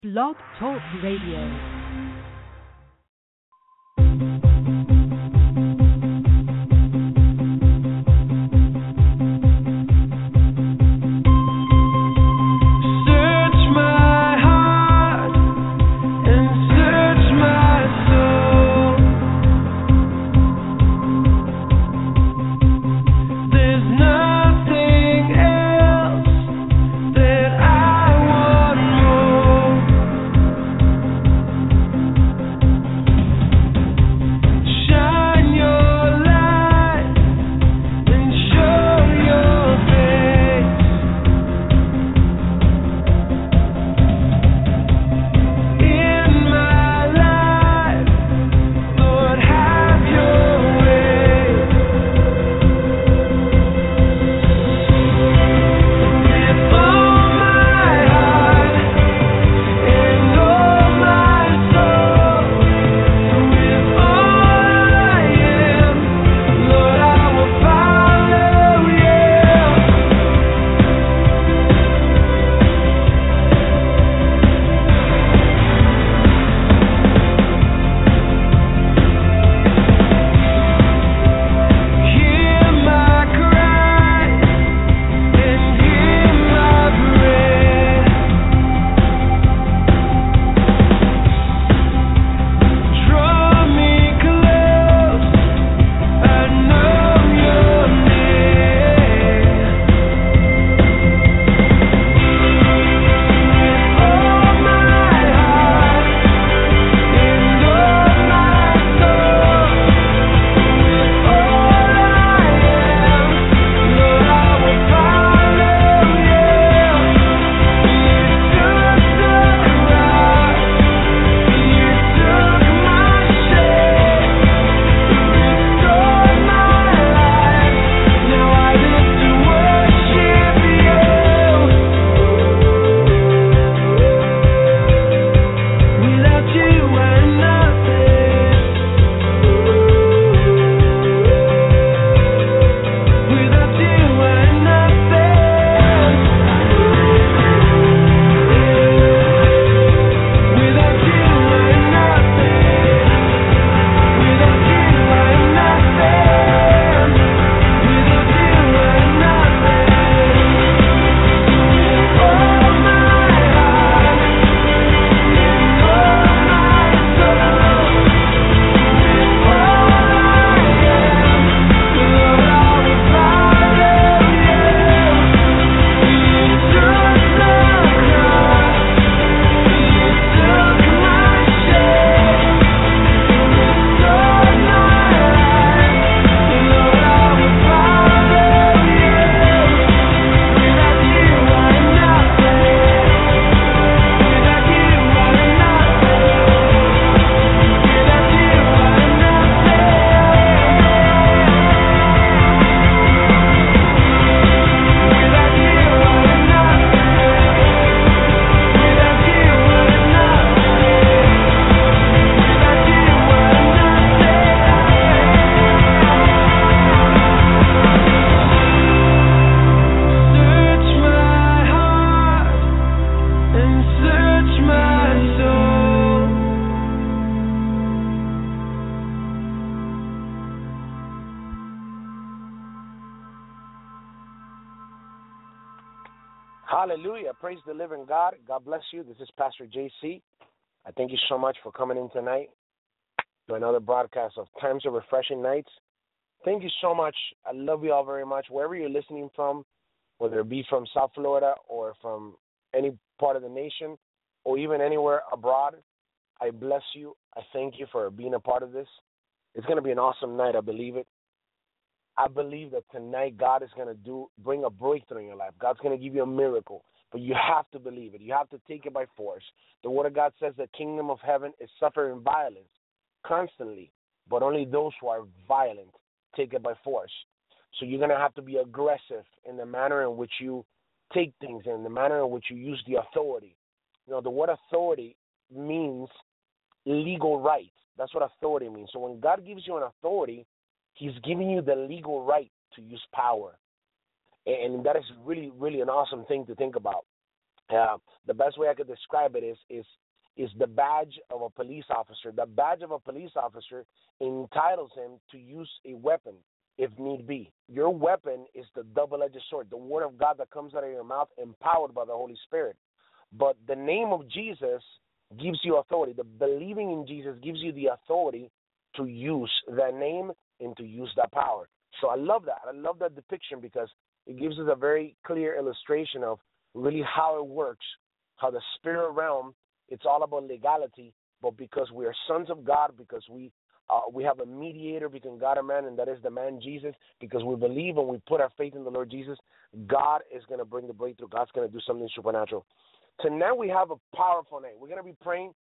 Blog Talk Radio. Hallelujah. Praise the living God. God bless you. This is Pastor JC. I thank you so much for coming in tonight to another broadcast of Times of Refreshing Nights. Thank you so much. I love you all very much. Wherever you're listening from, whether it be from South Florida or from any part of the nation or even anywhere abroad, I bless you. I thank you for being a part of this. It's going to be an awesome night. I believe it. I believe that tonight God is going to bring a breakthrough in your life. God's going to give you a miracle, but you have to believe it. You have to take it by force. The Word of God says the kingdom of heaven is suffering violence constantly, but only those who are violent take it by force. So you're going to have to be aggressive in the manner in which you take things, in the manner in which you use the authority. You know, the word authority means legal right. That's what authority means. So when God gives you an authority, He's giving you the legal right to use power. And that is really, really an awesome thing to think about. The best way I could describe it is the badge of a police officer. The badge of a police officer entitles him to use a weapon if need be. Your weapon is the double-edged sword, the word of God that comes out of your mouth, empowered by the Holy Spirit. But the name of Jesus gives you authority. The believing in Jesus gives you the authority to use that name and to use that power. So I love that. I love that depiction because it gives us a very clear illustration of really how it works, how the spirit realm, it's all about legality, but because we are sons of God, because we have a mediator between God and man, and that is the man Jesus, because we believe and we put our faith in the Lord Jesus, God is going to bring the breakthrough. God's going to do something supernatural. Tonight we have a powerful night. We're going to be praying.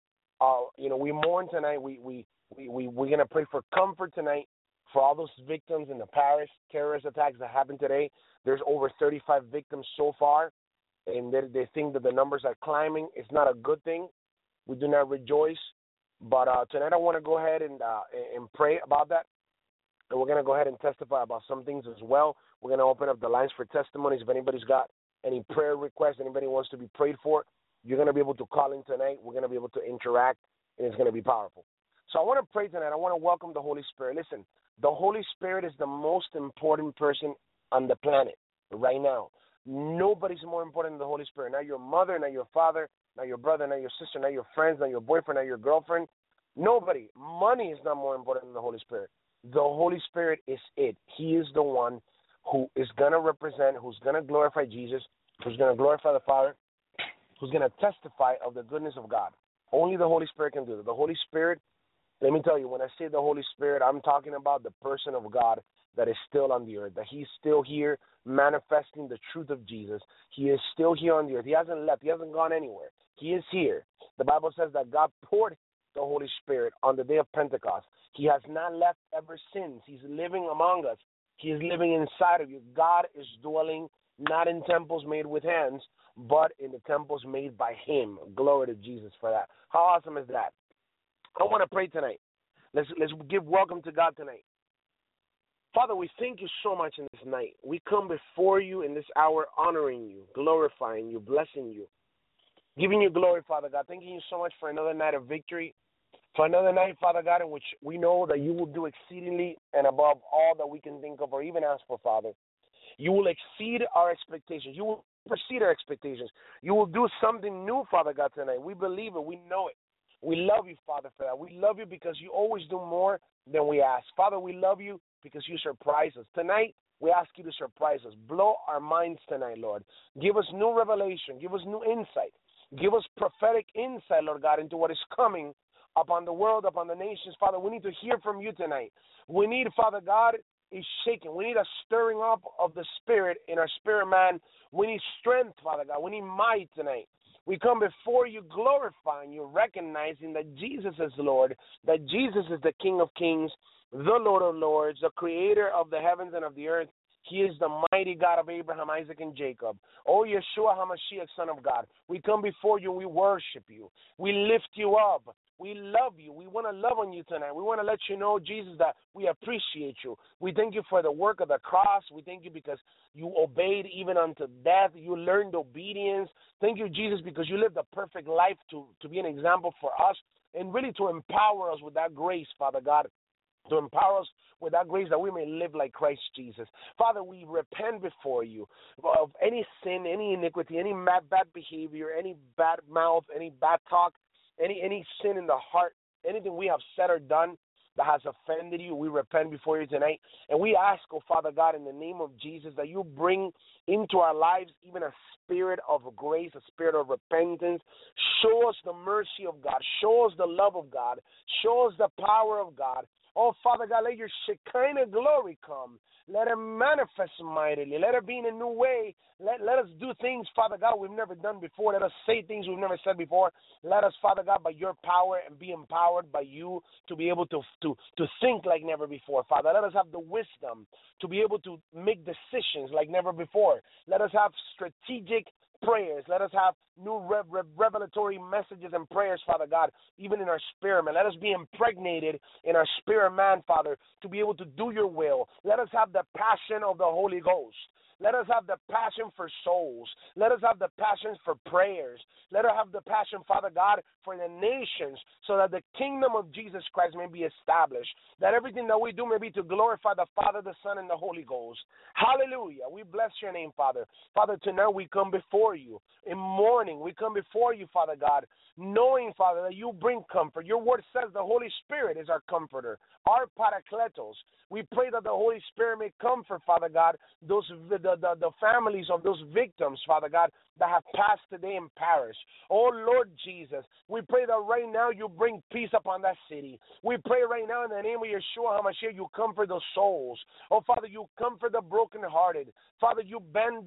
We mourn tonight. We're going to pray for comfort tonight for all those victims in the Paris terrorist attacks that happened today. There's over 35 victims so far, and they think that the numbers are climbing. It's not a good thing. We do not rejoice. But tonight I want to go ahead and pray about that. And we're going to go ahead and testify about some things as well. We're going to open up the lines for testimonies. If anybody's got any prayer requests, anybody wants to be prayed for, you're going to be able to call in tonight. We're going to be able to interact, and it's going to be powerful. So I want to pray tonight. I want to welcome the Holy Spirit. Listen, the Holy Spirit is the most important person on the planet right now. Nobody's more important than the Holy Spirit. Not your mother, not your father, not your brother, not your sister, not your friends, not your boyfriend, not your girlfriend. Nobody. Money is not more important than the Holy Spirit. The Holy Spirit is it. He is the one who is going to represent, who's going to glorify Jesus, who's going to glorify the Father, who's going to testify of the goodness of God. Only the Holy Spirit can do that. The Holy Spirit, let me tell you, when I say the Holy Spirit, I'm talking about the person of God that is still on the earth, that he's still here manifesting the truth of Jesus. He is still here on the earth. He hasn't left. He hasn't gone anywhere. He is here. The Bible says that God poured the Holy Spirit on the day of Pentecost. He has not left ever since. He's living among us. He is living inside of you. God is dwelling not in temples made with hands, but in the temples made by him. Glory to Jesus for that. How awesome is that? I want to pray tonight. Let's give welcome to God tonight. Father, we thank you so much in this night. We come before you in this hour honoring you, glorifying you, blessing you, giving you glory, Father God. Thanking you so much for another night of victory, for another night, Father God, in which we know that you will do exceedingly and above all that we can think of or even ask for, Father. You will exceed our expectations. You will exceed our expectations. You will do something new, Father God, tonight. We believe it. We know it. We love you, Father, for that. We love you because you always do more than we ask. Father, we love you because you surprise us. Tonight, we ask you to surprise us. Blow our minds tonight, Lord. Give us new revelation. Give us new insight. Give us prophetic insight, Lord God, into what is coming upon the world, upon the nations. Father, we need to hear from you tonight. We need, Father God, a shaking. We need a stirring up of the Spirit in our spirit, man. We need strength, Father God. We need might tonight. We come before you glorifying you, recognizing that Jesus is Lord, that Jesus is the King of kings, the Lord of lords, the creator of the heavens and of the earth. He is the mighty God of Abraham, Isaac, and Jacob. Oh, Yeshua HaMashiach, Son of God. We come before you and we worship you. We lift you up. We love you. We want to love on you tonight. We want to let you know, Jesus, that we appreciate you. We thank you for the work of the cross. We thank you because you obeyed even unto death. You learned obedience. Thank you, Jesus, because you lived a perfect life to be an example for us and really to empower us with that grace, Father God, to empower us with that grace that we may live like Christ Jesus. Father, we repent before you of any sin, any iniquity, any bad behavior, any bad mouth, any bad talk, any sin in the heart, anything we have said or done that has offended you. We repent before you tonight. And we ask, oh Father God, in the name of Jesus, that you bring into our lives even a spirit of grace, a spirit of repentance. Show us the mercy of God. Show us the love of God. Show us the power of God. Oh, Father God, let your Shekinah glory come. Let it manifest mightily. Let it be in a new way. Let us do things, Father God, we've never done before. Let us say things we've never said before. Let us, Father God, by your power and be empowered by you to be able to think like never before, Father. Let us have the wisdom to be able to make decisions like never before. Let us have strategic prayers. Let us have new revelatory messages and prayers, Father God, even in our spirit, man. Let us be impregnated in our spirit, man, Father, to be able to do your will. Let us have the passion of the Holy Ghost. Let us have the passion for souls. Let us have the passion for prayers. Let us have the passion, Father God, for the nations so that the kingdom of Jesus Christ may be established. That everything that we do may be to glorify the Father, the Son, and the Holy Ghost. Hallelujah. We bless your name, Father. Father, tonight we come before you. In mourning, we come before you, Father God, knowing, Father, that you bring comfort. Your word says the Holy Spirit is our comforter, our parakletos. We pray that the Holy Spirit may comfort, Father God, the families of those victims, Father God, that have passed today in Paris. Oh, Lord Jesus, we pray that right now you bring peace upon that city. We pray right now in the name of Yeshua HaMashiach, you comfort the souls. Oh, Father, you comfort the brokenhearted. Father, you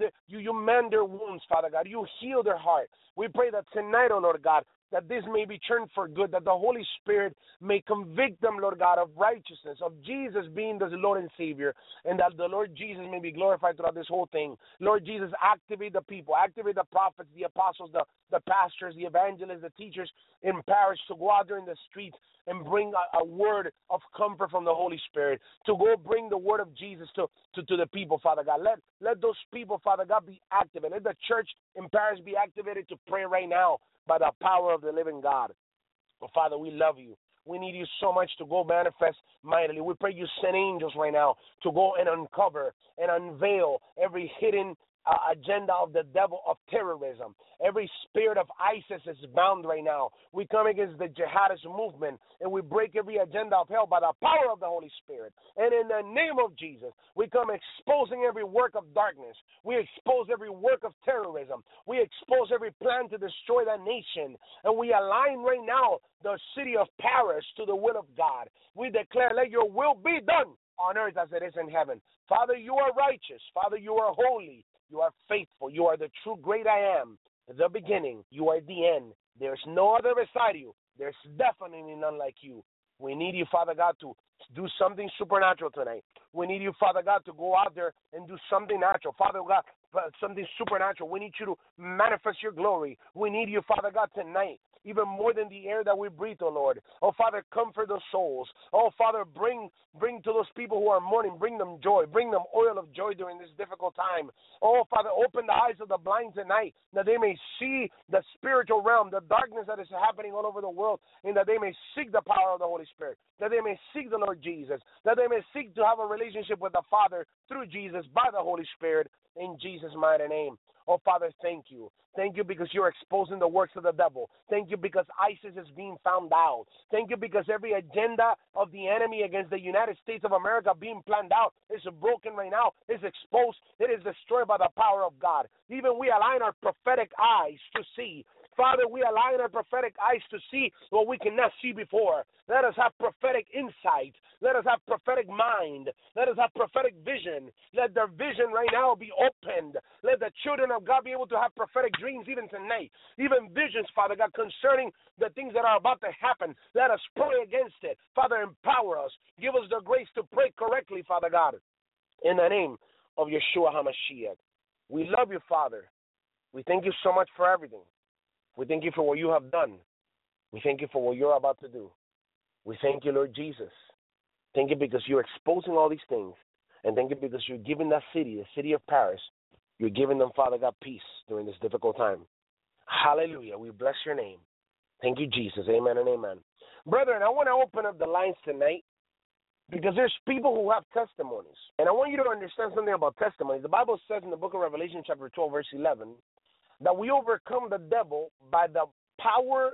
mend their wounds, Father God. You heal their heart. We pray that tonight, oh, Lord God, that this may be turned for good, that the Holy Spirit may convict them, Lord God, of righteousness, of Jesus being the Lord and Savior, and that the Lord Jesus may be glorified throughout this whole thing. Lord Jesus, activate the people, activate the prophets, the apostles, the pastors, the evangelists, the teachers in Paris to go out there in the streets and bring a word of comfort from the Holy Spirit, to go bring the word of Jesus to the people, Father God. Let those people, Father God, be activated. Let the church in Paris be activated to pray right now by the power of the living God. Oh, Father, we love you. We need you so much to go manifest mightily. We pray you send angels right now to go and uncover and unveil every hidden agenda of the devil of terrorism. Every spirit of ISIS is bound right now. We come against the jihadist movement and we break every agenda of hell by the power of the Holy Spirit. And in the name of Jesus, we come exposing every work of darkness. We expose every work of terrorism. We expose every plan to destroy that nation. And we align right now the city of Paris to the will of God. We declare, let your will be done on earth as it is in heaven. Father, you are righteous. Father, you are holy. You are faithful. You are the true great I am, the beginning. You are the end. There's no other beside you. There's definitely none like you. We need you, Father God, to do something supernatural tonight. We need you, Father God, to go out there and do something natural. Father God, something supernatural. We need you to manifest your glory. We need you, Father God, tonight, even more than the air that we breathe, oh Lord. Oh, Father, comfort those souls. Oh, Father, bring to those people who are mourning, bring them joy. Bring them oil of joy during this difficult time. Oh, Father, open the eyes of the blind tonight that they may see the spiritual realm, the darkness that is happening all over the world, and that they may seek the power of the Holy Spirit, that they may seek the Lord Jesus, that they may seek to have a relationship with the Father through Jesus by the Holy Spirit, in Jesus' mighty name. Oh, Father, thank you. Thank you because you're exposing the works of the devil. Thank you because ISIS is being found out. Thank you because every agenda of the enemy against the United States of America being planned out is broken right now, is exposed, it is destroyed by the power of God. Even we align our prophetic eyes to see. Father, we align our prophetic eyes to see what we cannot see before. Let us have prophetic insight. Let us have prophetic mind. Let us have prophetic vision. Let their vision right now be opened. Let the children of God be able to have prophetic dreams even tonight. Even visions, Father God, concerning the things that are about to happen. Let us pray against it. Father, empower us. Give us the grace to pray correctly, Father God. In the name of Yeshua HaMashiach. We love you, Father. We thank you so much for everything. We thank you for what you have done. We thank you for what you're about to do. We thank you, Lord Jesus. Thank you because you're exposing all these things. And thank you because you're giving that city, the city of Paris, you're giving them, Father God, peace during this difficult time. Hallelujah. We bless your name. Thank you, Jesus. Amen and amen. Brethren, I want to open up the lines tonight because there's people who have testimonies. And I want you to understand something about testimonies. The Bible says in the book of Revelation, chapter 12, verse 11, that we overcome the devil by the power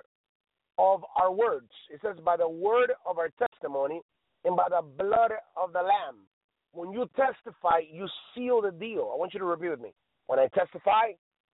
of our words. It says by the word of our testimony and by the blood of the Lamb. When you testify, you seal the deal. I want you to repeat with me. When I testify,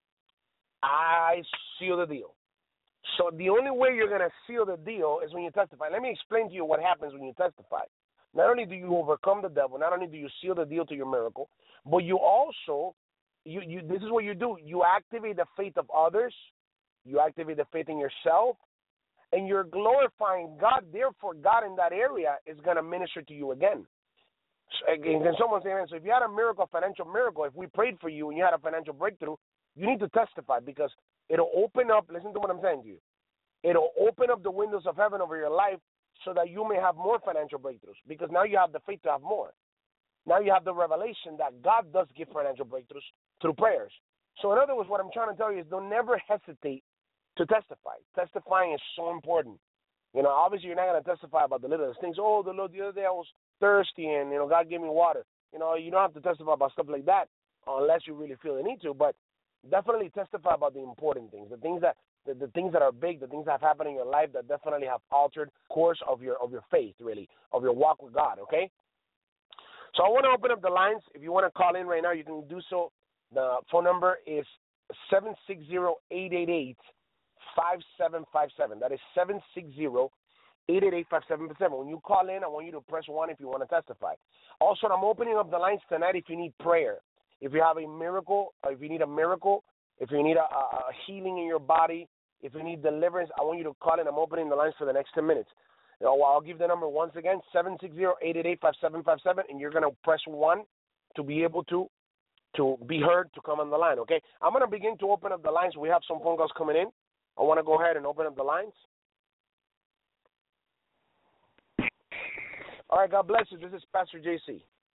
I seal the deal. So the only way you're going to seal the deal is when you testify. Let me explain to you what happens when you testify. Not only do you overcome the devil, not only do you seal the deal to your miracle, but you also this is what you do. You activate the faith of others. You activate the faith in yourself. And you're glorifying God. Therefore, God in that area is going to minister to you again. So, can someone say, so if you had a miracle, financial miracle, if we prayed for you and you had a financial breakthrough, you need to testify because it'll open up, listen to what I'm saying to you. It'll open up the windows of heaven over your life so that you may have more financial breakthroughs because now you have the faith to have more. now you have the revelation that God does give financial breakthroughs through prayers. So in other words, what I'm trying to tell you is don't never hesitate to testify. Testifying is so important. Obviously you're not going to testify about the littlest things. Oh, the other day I was thirsty and, God gave me water. You don't have to testify about stuff like that unless you really feel the need to. But definitely testify about the important things, the things that are big, the things that have happened in your life that definitely have altered course of your faith, really, of your walk with God, okay? So I want to open up the lines. If you want to call in right now, you can do so. The phone number is 760-888-5757. That is 760-888-5757. When you call in, I want you to press 1 if you want to testify. Also, I'm opening up the lines tonight if you need prayer. If you have a miracle, or if you need a miracle, if you need a healing in your body, if you need deliverance, I want you to call in. I'm opening the lines for the next 10 minutes. I'll give the number once again, 760-888-5757, and you're going to press 1 to be able to be heard, to come on the line, okay? I'm going to begin to open up the lines. We have some phone calls coming in. I want to go ahead and open up the lines. All right, God bless you. This is Pastor JC.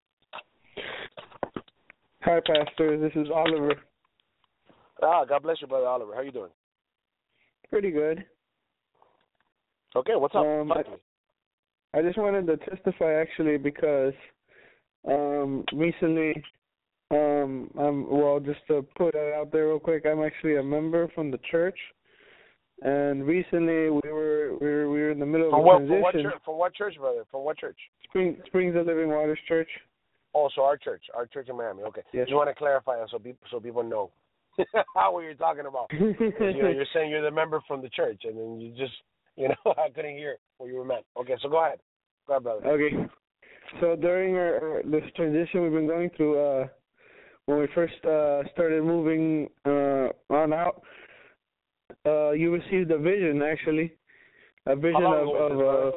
Hi, Pastor. This is Oliver. God bless you, Brother Oliver. How you doing? Pretty good. Okay, what's up? I just wanted to testify, actually, because recently, just to put it out there real quick, I'm actually a member from the church, and recently we were in the middle of a transition. For what church, brother? For what church? Springs of Living Waters Church. Oh, so our church in Miami. Okay. Yes. You want to clarify so people know what you're talking about. You're saying you're the member from the church, and then you just, I couldn't hear what you were meant. Okay, so go ahead. Go ahead, brother. Okay. So during this transition we've been going through, when we first started moving on out, you received a vision, actually. A vision of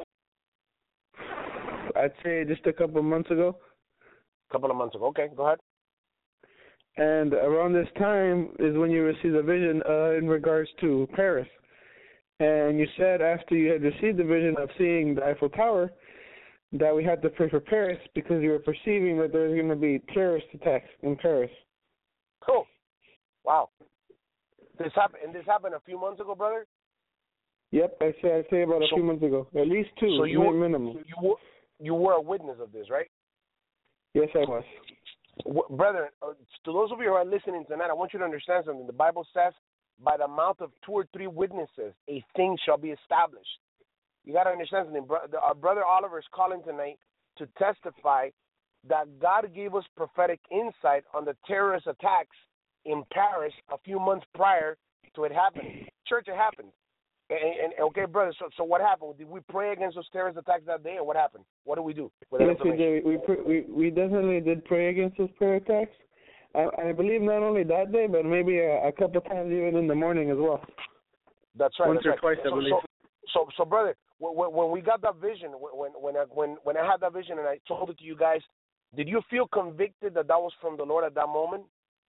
I'd say just a couple of months ago. Okay, go ahead. And around this time is when you received a vision in regards to Paris. And you said after you had received the vision of seeing the Eiffel Tower that we had to pray for Paris because you were perceiving that there was going to be terrorist attacks in Paris. Cool. Wow. This happened a few months ago, brother? Yep, I'd say about a few months ago. At least 2, so minimum. You were a witness of this, right? Yes, I was. Brother, to those of you who are listening tonight, I want you to understand something. The Bible says, by the mouth of 2 or 3 witnesses, a thing shall be established. You got to understand something. Our brother Oliver is calling tonight to testify that God gave us prophetic insight on the terrorist attacks in Paris a few months prior to it happening. Church, it happened. And okay, brother, so what happened? Did we pray against those terrorist attacks that day, or what happened? What did we do? Yes, we did. We definitely did pray against those terror attacks. I believe not only that day, but maybe a couple times even in the morning as well. That's right. Once or twice, I believe. So, brother, when we got that vision, when I had that vision and I told it to you guys, did you feel convicted that was from the Lord at that moment?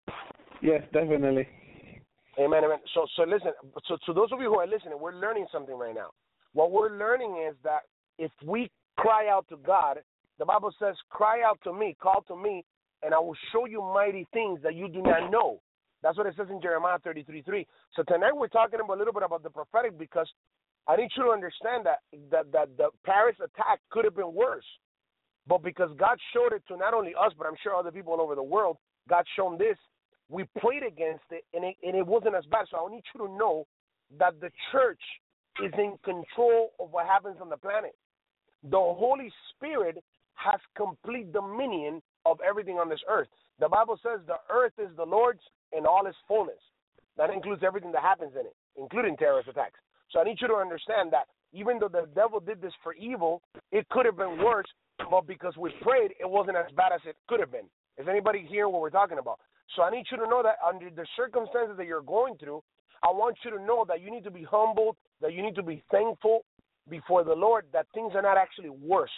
Yes, definitely. Amen, amen. So listen, so to those of you who are listening, we're learning something right now. What we're learning is that if we cry out to God, the Bible says, cry out to me, call to me, and I will show you mighty things that you do not know. That's what it says in Jeremiah 33:3. So tonight we're talking a little bit about the prophetic because I need you to understand that the Paris attack could have been worse. But because God showed it to not only us, but I'm sure other people all over the world, God shown this. We prayed against it, and it wasn't as bad. So I need you to know that the church is in control of what happens on the planet. The Holy Spirit has complete dominion of everything on this earth. The Bible says the earth is the Lord's and all its fullness. That includes everything that happens in it, including terrorist attacks. So I need you to understand that even though the devil did this for evil, it could have been worse, but because we prayed, it wasn't as bad as it could have been. Is anybody hearing what we're talking about? So I need you to know that under the circumstances that you're going through, I want you to know that you need to be humbled, that you need to be thankful before the Lord that things are not actually worse.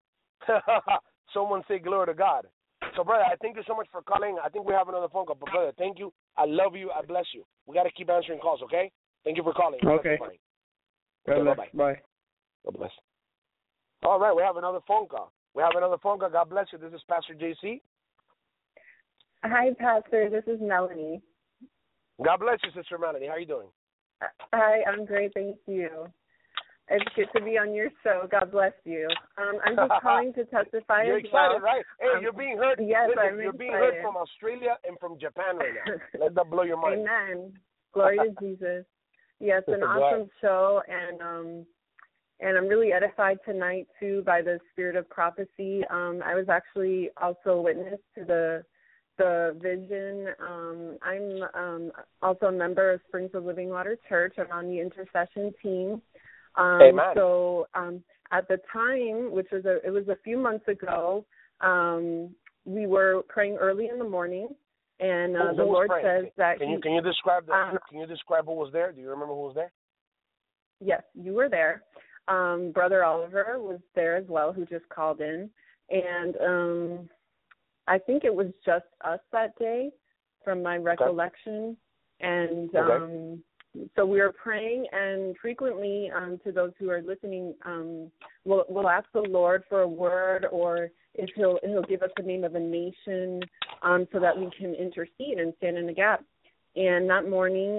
Someone say glory to God. So, brother, I thank you so much for calling. I think we have another phone call. But, brother, thank you. I love you. I bless you. We got to keep answering calls, okay? Thank you for calling. Okay. Bye-bye. Bye. God bless. All right, we have another phone call. We have another phone call. God bless you. This is Pastor JC. Hi, Pastor. This is Melanie. God bless you, Sister Melanie. How are you doing? Hi, I'm great. Thank you. It's good to be on your show. God bless you. I'm just calling to testify You're as excited, well. right? Hey, you're being heard. Yes, Listen, I'm you're excited. being heard from Australia and from Japan right now. Let that blow your mind. Amen. Glory to Jesus. Yes, an awesome show, and I'm really edified tonight too by the spirit of prophecy. I was actually also a witness to the vision. I'm also a member of Springs of Living Water Church. I'm on the intercession team. Amen. So at the time, which was it was a few months ago, we were praying early in the morning, and the Lord says that can you describe can you describe who was there? Do you remember who was there? Yes, you were there. Brother Oliver was there as well, who just called in, and I think it was just us that day, from my recollection, and so we were praying, and frequently to those who are listening, we'll ask the Lord for a word, or if He'll give us the name of a nation, so that we can intercede and stand in the gap. And that morning,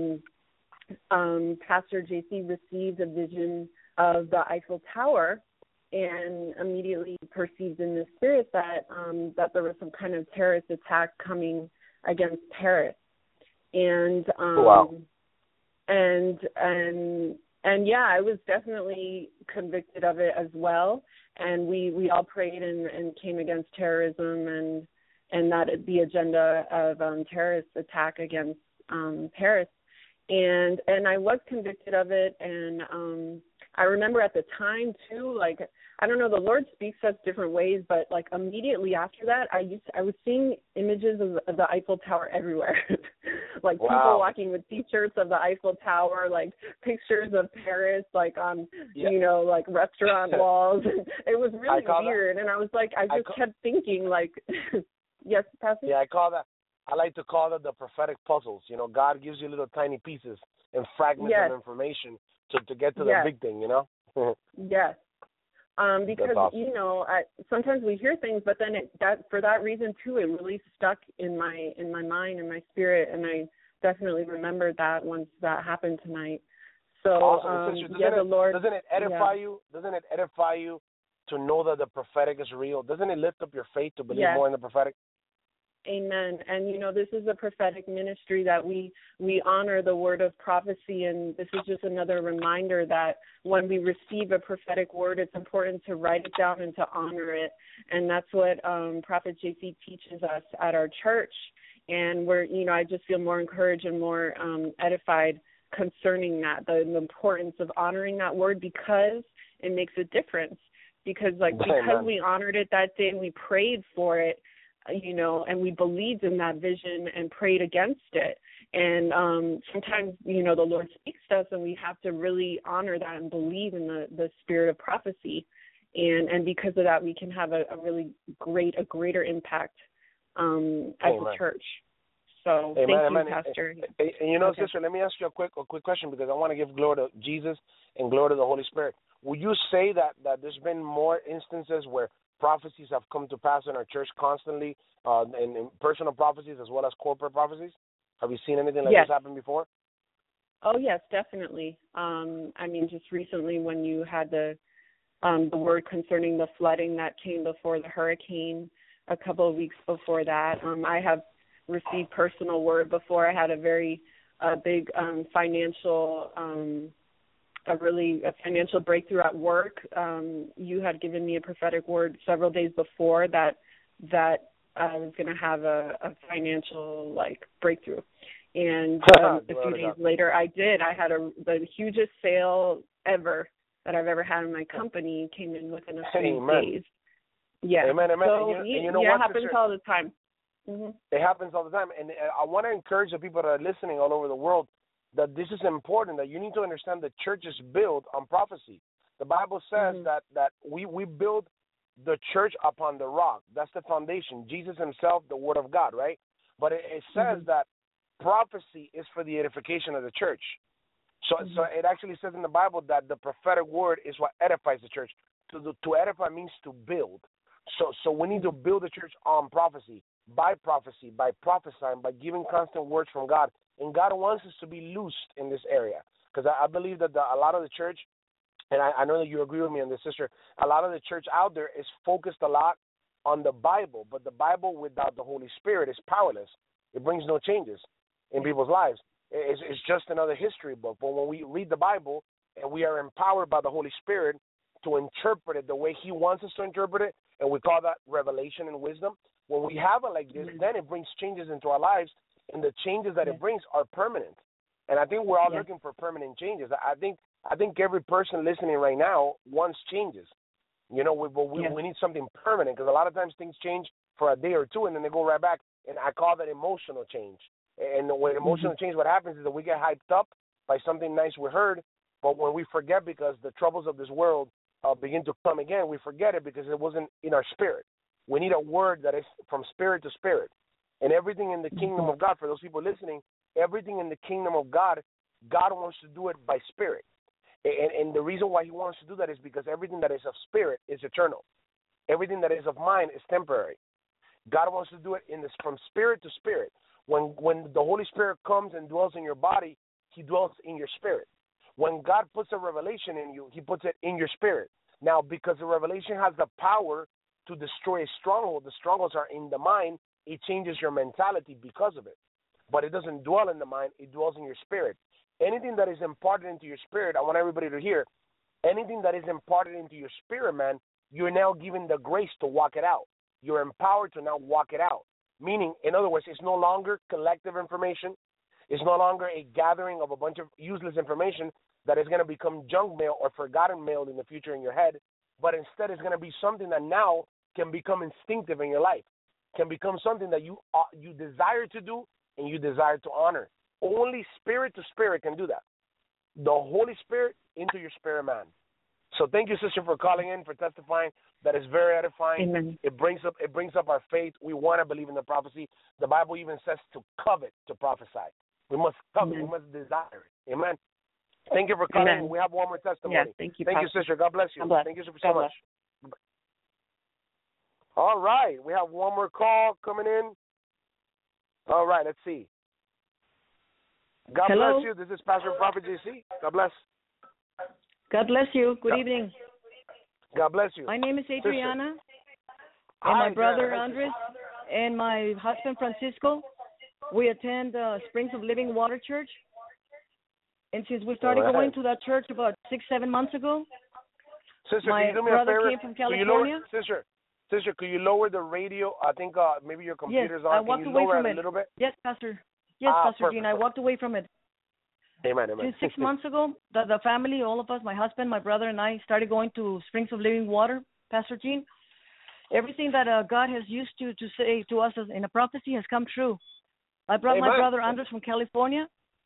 Pastor JC received a vision of the Eiffel Tower, and immediately perceived in the spirit that there was some kind of terrorist attack coming against Paris, and and yeah, I was definitely convicted of it as well, and we all prayed and came against terrorism and that the agenda of terrorist attack against Paris, and I was convicted of it, and I remember at the time too, like, I don't know, the Lord speaks us different ways, but like immediately after that, I was seeing images of the Eiffel Tower everywhere, like people walking with T-shirts of the Eiffel Tower, like pictures of Paris, like on like restaurant walls. It was really weird, and I was like, I just kept thinking, like, yes, Pastor? Yeah, I like to call it the prophetic puzzles. You know, God gives you little tiny pieces and fragments of information to get to the big thing, you know? Yes. Because, awesome. Sometimes we hear things, but then for that reason, too, it really stuck in my mind and my spirit, and I definitely remembered that once that happened tonight. So, awesome. the Lord... Doesn't it edify you? Doesn't it edify you to know that the prophetic is real? Doesn't it lift up your faith to believe more in the prophetic? Amen. And, this is a prophetic ministry that we honor the word of prophecy, and this is just another reminder that when we receive a prophetic word, it's important to write it down and to honor it. And that's what Prophet JC teaches us at our church. And I just feel more encouraged and more edified concerning that, the importance of honoring that word, because it makes a difference. Because we honored it that day and we prayed for it, and we believed in that vision and prayed against it. And sometimes, the Lord speaks to us, and we have to really honor that and believe in the spirit of prophecy. And because of that, we can have a greater impact as a church. So thank you, Pastor. And sister, let me ask you a quick question, because I want to give glory to Jesus and glory to the Holy Spirit. Would you say that there's been more instances where prophecies have come to pass in our church constantly, in personal prophecies as well as corporate prophecies? Have you seen anything like this happen before? Oh, yes, definitely. Just recently when you had the word concerning the flooding that came before the hurricane, a couple of weeks before that, I have received personal word before. I had a very big financial a financial breakthrough at work. You had given me a prophetic word several days before that I was going to have a financial breakthrough, and a few days later I did. I had the hugest sale ever that I've ever had in my company. Came in within a few days. Yeah. Amen. So, and it what, happens sister? all the time. Mm-hmm. It happens all the time, and I want to encourage the people that are listening all over the world that this is important, that you need to understand that church is built on prophecy. The Bible says that we build the church upon the rock. That's the foundation. Jesus himself, the Word of God, right? But it says that prophecy is for the edification of the church. So it actually says in the Bible that the prophetic word is what edifies the church. To edify means to build. So we need to build the church on prophecy, by prophesying, by giving constant words from God. And God wants us to be loosed in this area. Because I believe that a lot of the church, and I know that you agree with me on this, sister, a lot of the church out there is focused a lot on the Bible, but the Bible without the Holy Spirit is powerless. It brings no changes in people's lives. It's just another history book. But when we read the Bible and we are empowered by the Holy Spirit to interpret it the way He wants us to interpret it, and we call that revelation and wisdom, when we have it like this, then it brings changes into our lives, and the changes that it brings are permanent. And I think we're all looking for permanent changes. I think every person listening right now wants changes. You know, we need something permanent, because a lot of times things change for a day or two and then they go right back. And I call that emotional change. And when emotional change, what happens is that we get hyped up by something nice we heard, but when we forget because the troubles of this world begin to come again, we forget it because it wasn't in our spirit. We need a word that is from spirit to spirit. And everything in the kingdom of God, for those people listening, everything in the kingdom of God, God wants to do it by spirit. And the reason why He wants to do that is because everything that is of spirit is eternal. Everything that is of mind is temporary. God wants to do it from spirit to spirit. When the Holy Spirit comes and dwells in your body, He dwells in your spirit. When God puts a revelation in you, He puts it in your spirit. Now, because the revelation has the power to destroy a stronghold, the strongholds are in the mind, it changes your mentality because of it. But it doesn't dwell in the mind, it dwells in your spirit. Anything that is imparted into your spirit, I want everybody to hear, anything that is imparted into your spirit, man, you're now given the grace to walk it out. You're empowered to now walk it out. Meaning, in other words, it's no longer collective information. It's no longer a gathering of a bunch of useless information that is going to become junk mail or forgotten mail in the future in your head. But instead, it's going to be something that now can become instinctive in your life, can become something that you desire to do and you desire to honor. Only spirit to spirit can do that. The Holy Spirit into your spirit, man. So thank you, sister, for calling in, for testifying. That is very edifying. Amen. It brings up our faith. We want to believe in the prophecy. The Bible even says to covet to prophesy. We must covet. We must desire it. Amen. Thank you for calling. Amen. We have one more testimony. Yeah, thank you, Pastor. Sister. God bless you. Thank you so much. All right. We have one more call coming in. All right. Let's see. God bless you. This is Pastor Prophet JC. God bless. God bless you. Good evening. God bless you. My name is Adriana, and Hi, my brother Adriana. Andres, and my husband Francisco. We attend Springs of Living Water Church. And since we started going to that church about 6-7 months ago, sister, my can you do me brother a favor? came from California. Sister, could you lower the radio? I think maybe your computer's on. I walked Can you away lower from it it a little bit? Yes, Pastor. Yes, Pastor perfect. Gene. I walked away from it. Amen. Since 6 months ago, the family, all of us, my husband, my brother, and I started going to Springs of Living Water, Pastor Gene. Everything that God has used to say to us in a prophecy has come true. I brought my brother Andres from California.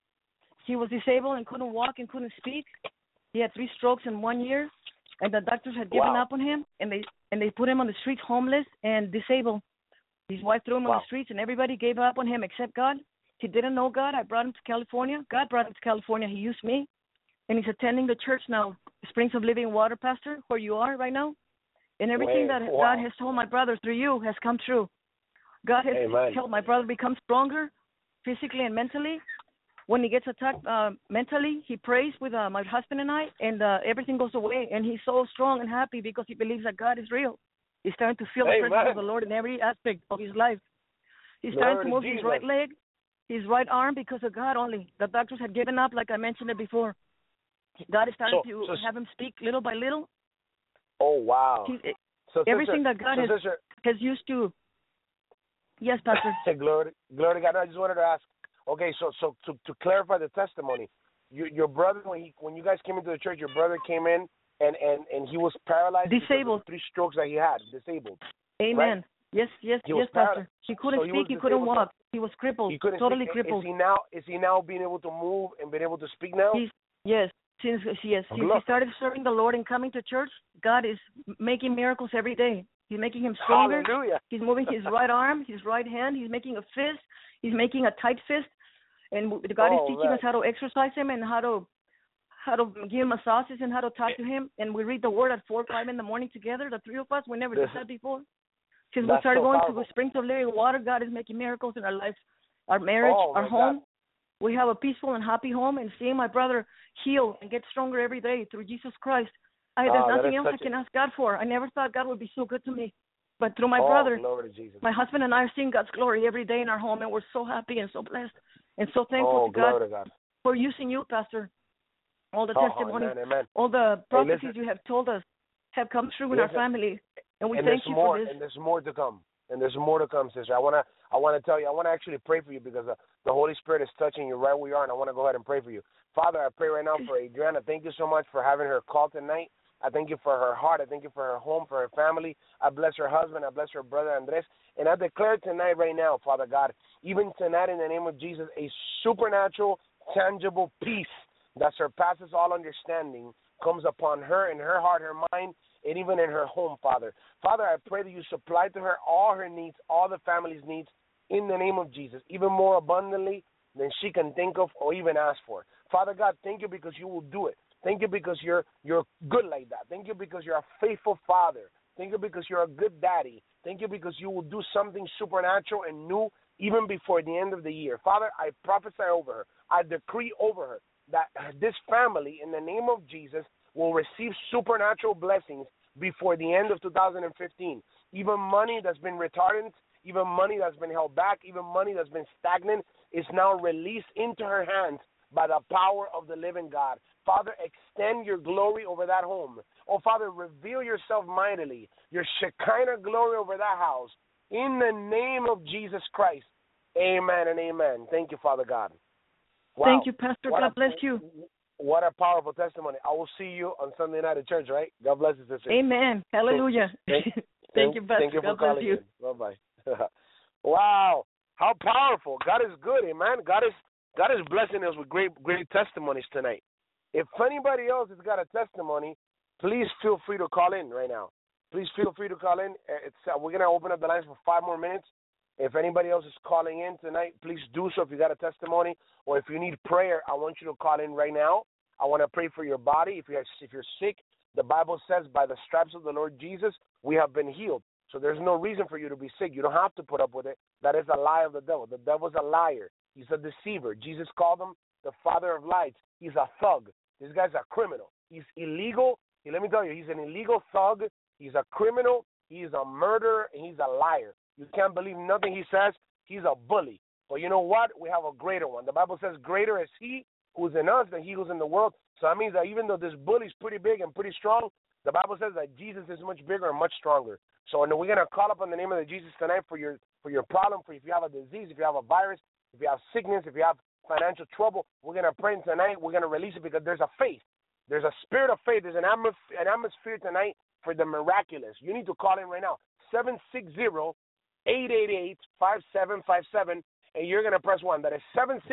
He was disabled and couldn't walk and couldn't speak. He had 3 strokes in 1 year, and the doctors had given up on him, and they put him on the streets homeless and disabled. His wife threw him on the streets, and everybody gave up on him except God. He didn't know God. I brought him to California. God brought him to California. He used me, and he's attending the church now, Springs of Living Water, Pastor, where you are right now. And everything that God has told my brother through you has come true. God has helped my brother become stronger physically and mentally. When he gets attacked mentally, he prays with my husband and I, and everything goes away. And he's so strong and happy because he believes that God is real. He's starting to feel the presence of the Lord in every aspect of his life. He's starting to move his right leg, his right arm, because of God only. The doctors had given up, like I mentioned it before. God is starting to have him speak little by little. Oh, wow. Everything that God has used to. Yes, Pastor. Glory to God. I just wanted to ask. Okay, so to clarify the testimony, your brother, when you guys came into the church, your brother came in and he was paralyzed. Disabled. 3 strokes that he had. Disabled. Amen. Right? Yes, Pastor. He couldn't speak. He couldn't walk. He was crippled. Totally crippled. Is he now being able to move and being able to speak now? Yes. Since he started serving the Lord and coming to church, God is making miracles every day. He's making him stronger. Hallelujah. He's moving his right arm, his right hand. He's making a fist. He's making a tight fist. And God is teaching us how to exercise him and how how to give him massages and how to talk to him. And we read the Word at 4 or 5 in the morning together, the three of us. We never did that before. Since we started going to the Springs of Living Water, God is making miracles in our lives, our marriage, our home. God. We have a peaceful and happy home, and seeing my brother heal and get stronger every day through Jesus Christ. There's nothing else I can ask God for. I never thought God would be so good to me. But through my brother, my husband and I are seeing God's glory every day in our home, and we're so happy and so blessed and so thankful to God for using you, Pastor. All the testimonies, amen. all the prophecies you have told us have come true in our family, and we thank you for this. And there's more to come. And there's more to come, sister. I want to tell you, I want to actually pray for you because the Holy Spirit is touching you right where you are, and I want to go ahead and pray for you. Father, I pray right now for Adriana. Thank you so much for having her call tonight. I thank you for her heart. I thank you for her home, for her family. I bless her husband. I bless her brother, Andres. And I declare tonight right now, Father God, even tonight in the name of Jesus, a supernatural, tangible peace that surpasses all understanding comes upon her in her heart, her mind, and even in her home, Father. Father, I pray that you supply to her all her needs, all the family's needs, in the name of Jesus, even more abundantly than she can think of or even ask for. Father God, thank you because you will do it. Thank you because you're good like that. Thank you because you're a faithful father. Thank you because you're a good daddy. Thank you because you will do something supernatural and new even before the end of the year. Father, I prophesy over her. I decree over her that this family, in the name of Jesus, will receive supernatural blessings before the end of 2015. Even money that's been retarded, even money that's been held back, even money that's been stagnant is now released into her hands by the power of the living God. Father, extend your glory over that home. Oh, Father, reveal yourself mightily, your Shekinah glory over that house. In the name of Jesus Christ, amen and amen. Thank you, Father God. Wow. Thank you, Pastor. God bless you. What a powerful testimony. I will see you on Sunday night at church, right? God bless you, sister. Amen. Hallelujah. Thank you, Pastor. Thank you for God bless calling you. Bye-bye. Wow. How powerful. God is good, amen. God is blessing us with great testimonies tonight. If anybody else has got a testimony, please feel free to call in right now. Please feel free to call in. We're going to open up the lines for 5 more minutes. If anybody else is calling in tonight, please do so if you got a testimony. Or if you need prayer, I want you to call in right now. I want to pray for your body. If you're sick, the Bible says by the stripes of the Lord Jesus, we have been healed. So there's no reason for you to be sick. You don't have to put up with it. That is a lie of the devil. The devil's a liar. He's a deceiver. Jesus called him the father of lies. He's a thug. This guy's a criminal. He's illegal. Let me tell you, he's an illegal thug. He's a criminal. He's a murderer. And he's a liar. You can't believe nothing he says. He's a bully. But you know what? We have a greater one. The Bible says greater is he who's in us than he who's in the world. So that means that even though this bully's pretty big and pretty strong, the Bible says that Jesus is much bigger and much stronger. So we're going to call upon the name of the Jesus tonight for your problem, for if you have a disease, if you have a virus, if you have sickness, if you have financial trouble. We're going to pray tonight. We're going to release it because there's a faith. There's a spirit of faith. There's an atmosphere tonight for the miraculous. You need to call in right now, 760-888-5757, and you're going to press 1. That is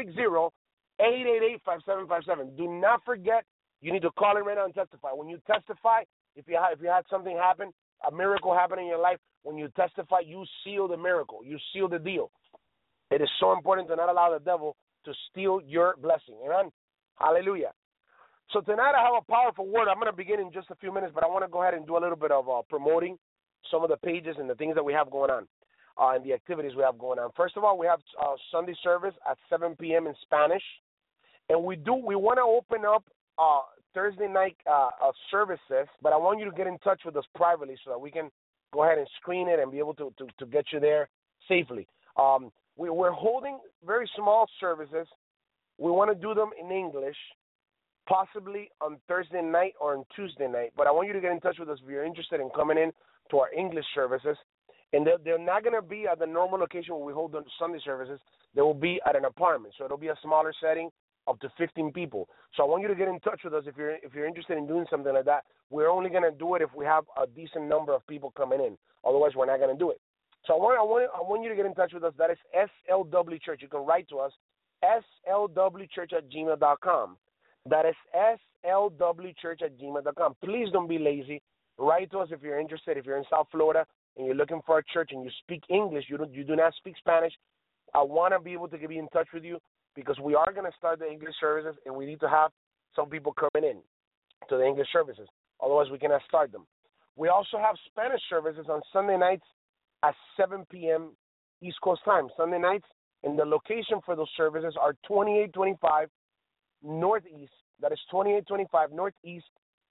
760-888-5757. Do not forget, you need to call in right now and testify. When you testify, if you had something happen, a miracle happen in your life, when you testify, you seal the miracle. You seal the deal. It is so important to not allow the devil to steal your blessing. Amen? Hallelujah. So tonight I have a powerful word. I'm going to begin in just a few minutes, but I want to go ahead and do a little bit of promoting some of the pages and the things that we have going on and the activities we have going on. First of all, we have Sunday service at 7 p.m. in Spanish. And we want to open up Thursday night services, but I want you to get in touch with us privately so that we can go ahead and screen it and be able to get you there safely. We're holding very small services. We want to do them in English, possibly on Thursday night or on Tuesday night. But I want you to get in touch with us if you're interested in coming in to our English services. And they're not going to be at the normal location where we hold the Sunday services. They will be at an apartment. So it'll be a smaller setting, up to 15 people. So I want you to get in touch with us if you're interested in doing something like that. We're only going to do it if we have a decent number of people coming in. Otherwise, we're not going to do it. So I want you to get in touch with us. That is SLW Church. You can write to us, slwchurch@gmail.com. That is slwchurch@gmail.com. Please don't be lazy. Write to us if you're interested. If you're in South Florida and you're looking for a church and you speak English, you do not speak Spanish, I want to be able to get in touch with you because we are going to start the English services and we need to have some people coming in to the English services. Otherwise, we cannot start them. We also have Spanish services on Sunday nights at 7 p.m. East Coast time. Sunday nights, and the location for those services are 2825 Northeast. That is 2825 Northeast,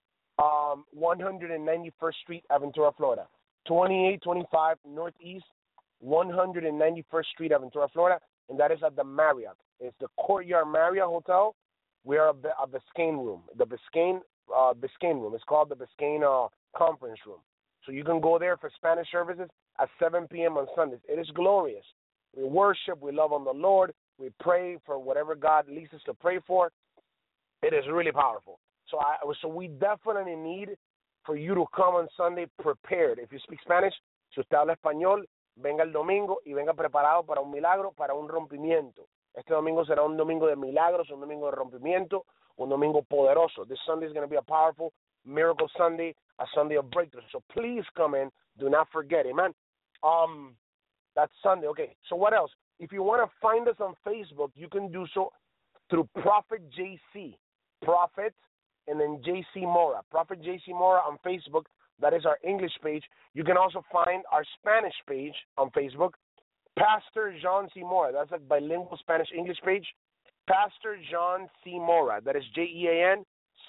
191st Street, Aventura, Florida. 2825 Northeast, 191st Street, Aventura, Florida, and that is at the Marriott. It's the Courtyard Marriott Hotel. We are a Biscayne room. The Biscayne room. It's called the Biscayne Conference Room. So you can go there for Spanish services at 7 p.m. on Sundays. It is glorious. We worship. We love on the Lord. We pray for whatever God leads us to pray for. It is really powerful. So we definitely need for you to come on Sunday prepared. If you speak Spanish, si usted habla español, venga el domingo y venga preparado para un milagro, para un rompimiento. Este domingo será un domingo de milagros, un domingo de rompimiento, un domingo poderoso. This Sunday is going to be a powerful miracle Sunday, a Sunday of breakthrough. So please come in. Do not forget, amen. That's Sunday. Okay, so what else? If you want to find us on Facebook, you can do so through Prophet JC. Prophet and then JC Mora. Prophet JC Mora on Facebook. That is our English page. You can also find our Spanish page on Facebook. Pastor John C. Mora. That's a bilingual Spanish-English page. Pastor John C. Mora. That is JeanC.Mora.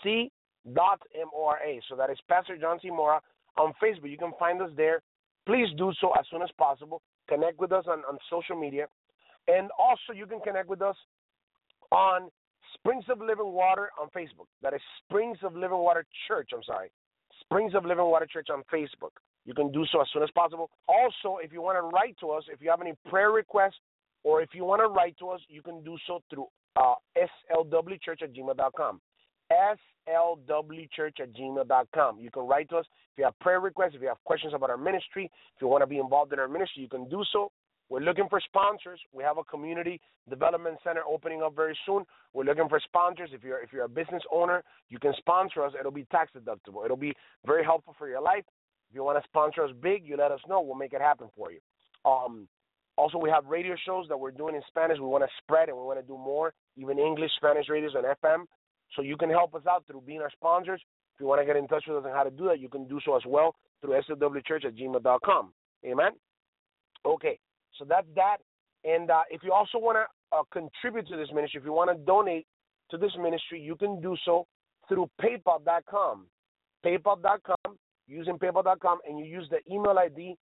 So that is Pastor John C. Mora on Facebook. You can find us there. Please do so as soon as possible. Connect with us on social media. And also you can connect with us on Springs of Living Water on Facebook. That is Springs of Living Water Church. Springs of Living Water Church on Facebook. You can do so as soon as possible. Also, if you want to write to us, if you have any prayer requests, or if you want to write to us, you can do so through slwchurch@gmail.com. slwchurch@gmail.com. You can write to us if you have prayer requests, if you have questions about our ministry, if you want to be involved in our ministry, you can do so. We're looking for sponsors. We have a community development center opening up very soon. We're looking for sponsors. If you're a business owner, you can sponsor us. It'll be tax deductible. It'll be very helpful for your life. If you want to sponsor us big, you let us know. We'll make it happen for you. Also, we have radio shows that we're doing in Spanish. We want to spread and we want to do more, even English, Spanish radios and FM. So you can help us out through being our sponsors. If you want to get in touch with us on how to do that, you can do so as well through slwchurch@gmail.com. Amen? Okay. So that's that. And if you also want to contribute to this ministry, if you want to donate to this ministry, you can do so through PayPal.com. PayPal.com, using PayPal.com, and you use the email ID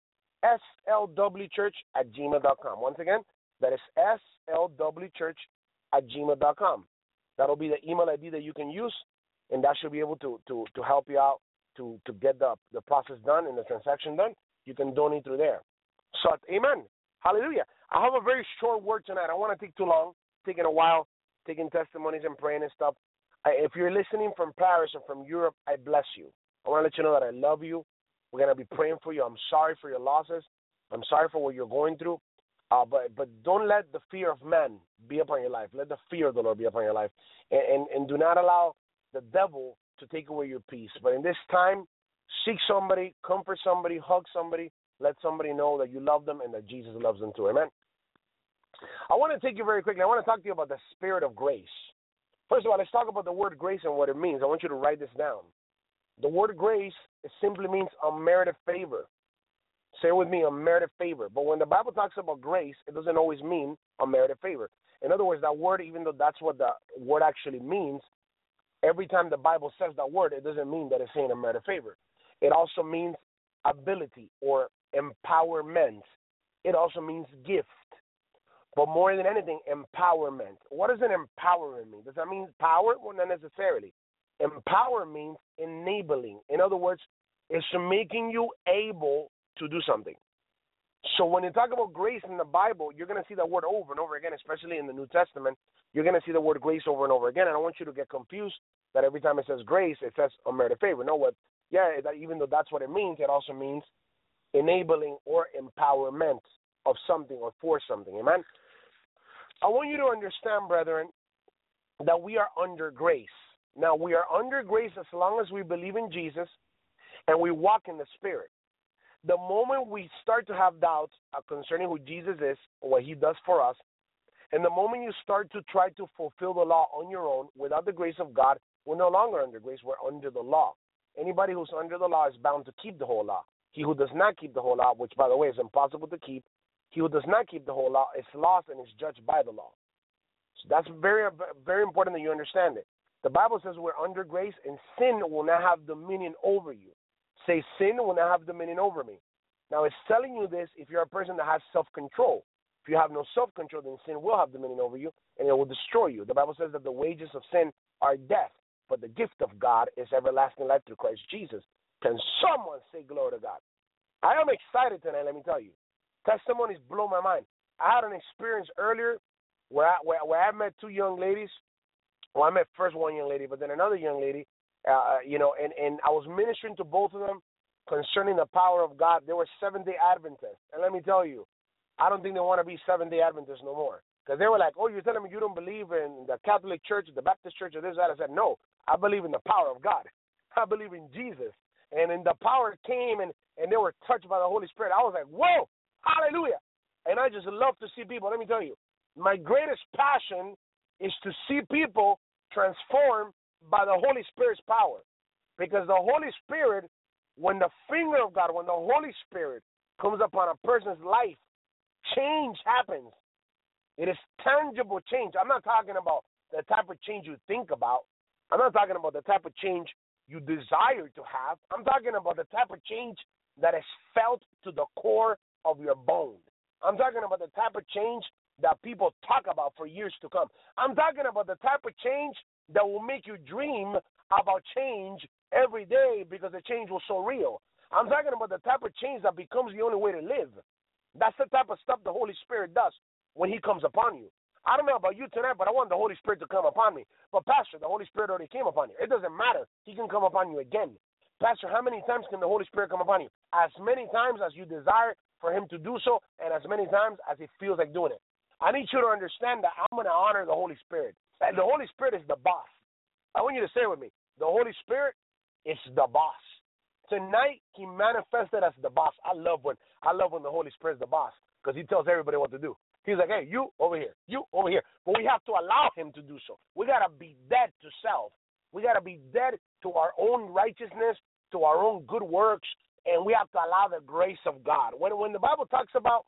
slwchurch@gmail.com. Once again, that is slwchurch@gmail.com. That'll be the email ID that you can use, and that should be able to help you out to get the process done and the transaction done. You can donate through there. So, amen. Hallelujah. I have a very short word tonight. I don't want to take too long, taking a while, taking testimonies and praying and stuff. If you're listening from Paris or from Europe, I bless you. I want to let you know that I love you. We're going to be praying for you. I'm sorry for your losses. I'm sorry for what you're going through. But don't let the fear of man be upon your life. Let the fear of the Lord be upon your life. And do not allow the devil to take away your peace. But in this time, seek somebody, comfort somebody, hug somebody. Let somebody know that you love them and that Jesus loves them too. Amen. I want to take you very quickly. I want to talk to you about the spirit of grace. First of all, let's talk about the word grace and what it means. I want you to write this down. The word grace, it simply means unmerited favor. Say it with me, unmerited favor. But when the Bible talks about grace, it doesn't always mean unmerited favor. In other words, that word, even though that's what the word actually means, every time the Bible says that word, it doesn't mean that it's saying unmerited favor. It also means ability or empowerment. It also means gift. But more than anything, empowerment. What does an empowerment mean? Does that mean power? Well, not necessarily. Empower means enabling. In other words, it's making you able to do something. So when you talk about grace in the Bible, you're going to see that word over and over again, especially in the New Testament. You're going to see the word grace over and over again. And I want you to get confused that every time it says grace, it says unmerited favor. No, what? Yeah, even though that's what it means, it also means enabling or empowerment of something or for something. Amen? I want you to understand, brethren, that we are under grace. Now, we are under grace as long as we believe in Jesus and we walk in the Spirit. The moment we start to have doubts concerning who Jesus is or what he does for us, and the moment you start to try to fulfill the law on your own without the grace of God, we're no longer under grace. We're under the law. Anybody who's under the law is bound to keep the whole law. He who does not keep the whole law, which, by the way, is impossible to keep, he who does not keep the whole law is lost and is judged by the law. So that's very, very important that you understand it. The Bible says we're under grace, and sin will not have dominion over you. Say, sin will not have dominion over me. Now, it's telling you this if you're a person that has self-control. If you have no self-control, then sin will have dominion over you, and it will destroy you. The Bible says that the wages of sin are death, but the gift of God is everlasting life through Christ Jesus. Can someone say glory to God? I am excited tonight, let me tell you. Testimonies blow my mind. I had an experience earlier where I met two young ladies. Well, I met first one young lady, but then another young lady, and I was ministering to both of them concerning the power of God. They were Seventh-day Adventists. And let me tell you, I don't think they want to be Seventh-day Adventists no more. Because they were like, oh, you're telling me you don't believe in the Catholic Church, the Baptist Church, or this, that. I said, no, I believe in the power of God. I believe in Jesus. And then the power came, and they were touched by the Holy Spirit. I was like, whoa, hallelujah. And I just love to see people. Let me tell you, my greatest passion is to see people transformed by the Holy Spirit's power. Because the Holy Spirit, when the finger of God, when the Holy Spirit comes upon a person's life, change happens. It is tangible change. I'm not talking about the type of change you think about. I'm not talking about the type of change you desire to have. I'm talking about the type of change that is felt to the core of your bone. I'm talking about the type of change that people talk about for years to come. I'm talking about the type of change that will make you dream about change every day because the change was so real. I'm talking about the type of change that becomes the only way to live. That's the type of stuff the Holy Spirit does when he comes upon you. I don't know about you tonight, but I want the Holy Spirit to come upon me. But, Pastor, the Holy Spirit already came upon you. It doesn't matter. He can come upon you again. Pastor, how many times can the Holy Spirit come upon you? As many times as you desire for him to do so, and as many times as he feels like doing it. I need you to understand that I'm going to honor the Holy Spirit. And the Holy Spirit is the boss. I want you to say it with me. The Holy Spirit is the boss. Tonight, he manifested as the boss. I love when the Holy Spirit is the boss because he tells everybody what to do. He's like, hey, you over here, you over here. But we have to allow him to do so. We got to be dead to self. We got to be dead to our own righteousness, to our own good works, and we have to allow the grace of God. When the Bible talks about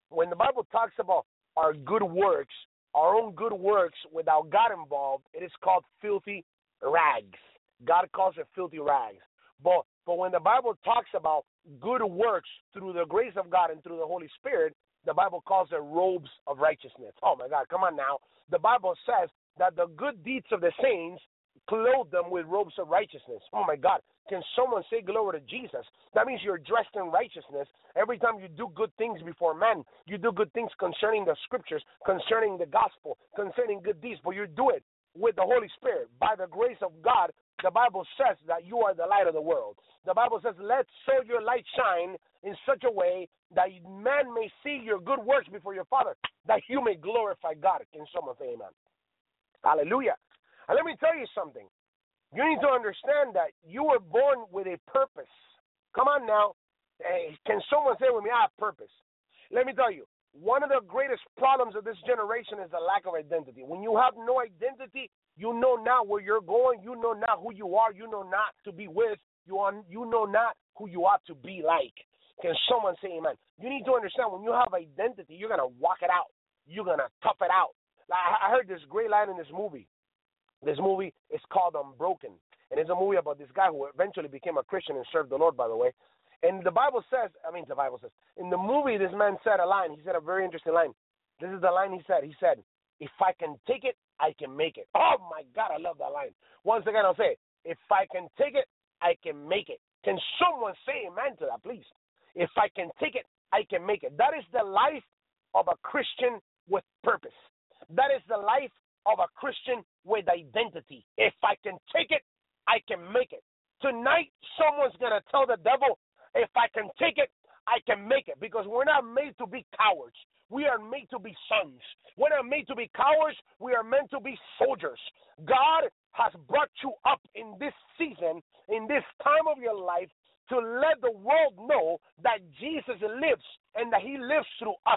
our good works, our own good works without God involved, it is called filthy rags. God calls it filthy rags. But when the Bible talks about good works through the grace of God and through the Holy Spirit, the Bible calls it robes of righteousness. Oh, my God, come on now. The Bible says that the good deeds of the saints clothe them with robes of righteousness. Oh, my God. Can someone say glory to Jesus? That means you're dressed in righteousness. Every time you do good things before men, you do good things concerning the scriptures, concerning the gospel, concerning good deeds, but you do it with the Holy Spirit. By the grace of God, the Bible says that you are the light of the world. The Bible says, let so your light shine in such a way that man may see your good works before your Father, that you may glorify God. Can someone say amen? Hallelujah. And let me tell you something. You need to understand that you were born with a purpose. Come on now. Hey, can someone say with me, I have purpose? Let me tell you, one of the greatest problems of this generation is the lack of identity. When you have no identity, you know not where you're going. You know not who you are. You know not to be with. You know not who you ought to be like. Can someone say amen? You need to understand when you have identity, you're going to walk it out. You're going to tough it out. I heard this great line in this movie. This movie is called Unbroken. And it's a movie about this guy who eventually became a Christian and served the Lord, by the way. And the Bible says, in the movie, this man said a line. He said a very interesting line. This is the line he said. He said, if I can take it, I can make it. Oh, my God, I love that line. Once again, I'll say it. If I can take it, I can make it. Can someone say amen to that, please? If I can take it, I can make it. That is the life of a Christian with purpose. That is the life of a Christian with identity. If I can take it, I can make it. Tonight, someone's going to tell the devil, if I can take it, I can make it. Because we're not made to be cowards. We are made to be sons. We're not made to be cowards. We are meant to be soldiers. God has brought you up in this season, in this time of your life, to let the world know that Jesus lives and that he lives through us.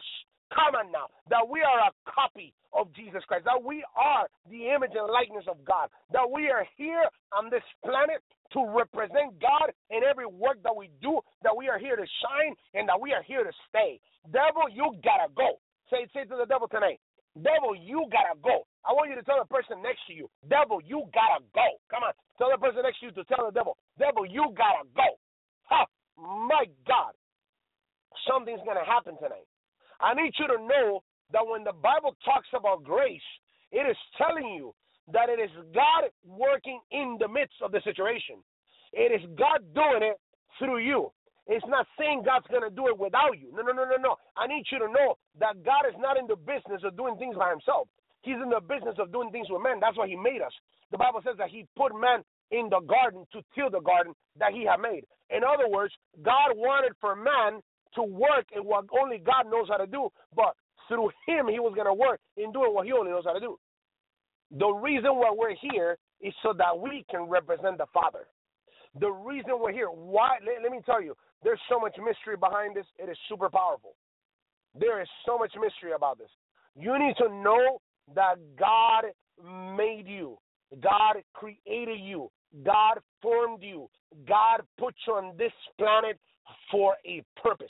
Come on now. That we are a copy of Jesus Christ. That we are the image and likeness of God. That we are here on this planet to represent God in every work that we do. That we are here to shine and that we are here to stay. Devil, you gotta go. Say to the devil tonight, devil, you gotta go. I want you to tell the person next to you, devil, you gotta go. Come on. Tell the person next to you to tell the devil, devil, you gotta go. Ha! My God. Something's going to happen tonight. I need you to know that when the Bible talks about grace, it is telling you that it is God working in the midst of the situation. It is God doing it through you. It's not saying God's going to do it without you. No. I need you to know that God is not in the business of doing things by himself. He's in the business of doing things with men. That's why he made us. The Bible says that he put man in the garden to till the garden that he had made. In other words, God wanted for man to work in what only God knows how to do, but through him he was going to work in doing what he only knows how to do. The reason why we're here is so that we can represent the Father. The reason we're here, why? Let me tell you, there's so much mystery behind this. It is super powerful. There is so much mystery about this. You need to know that God made you. God created you. God formed you. God put you on this planet for a purpose.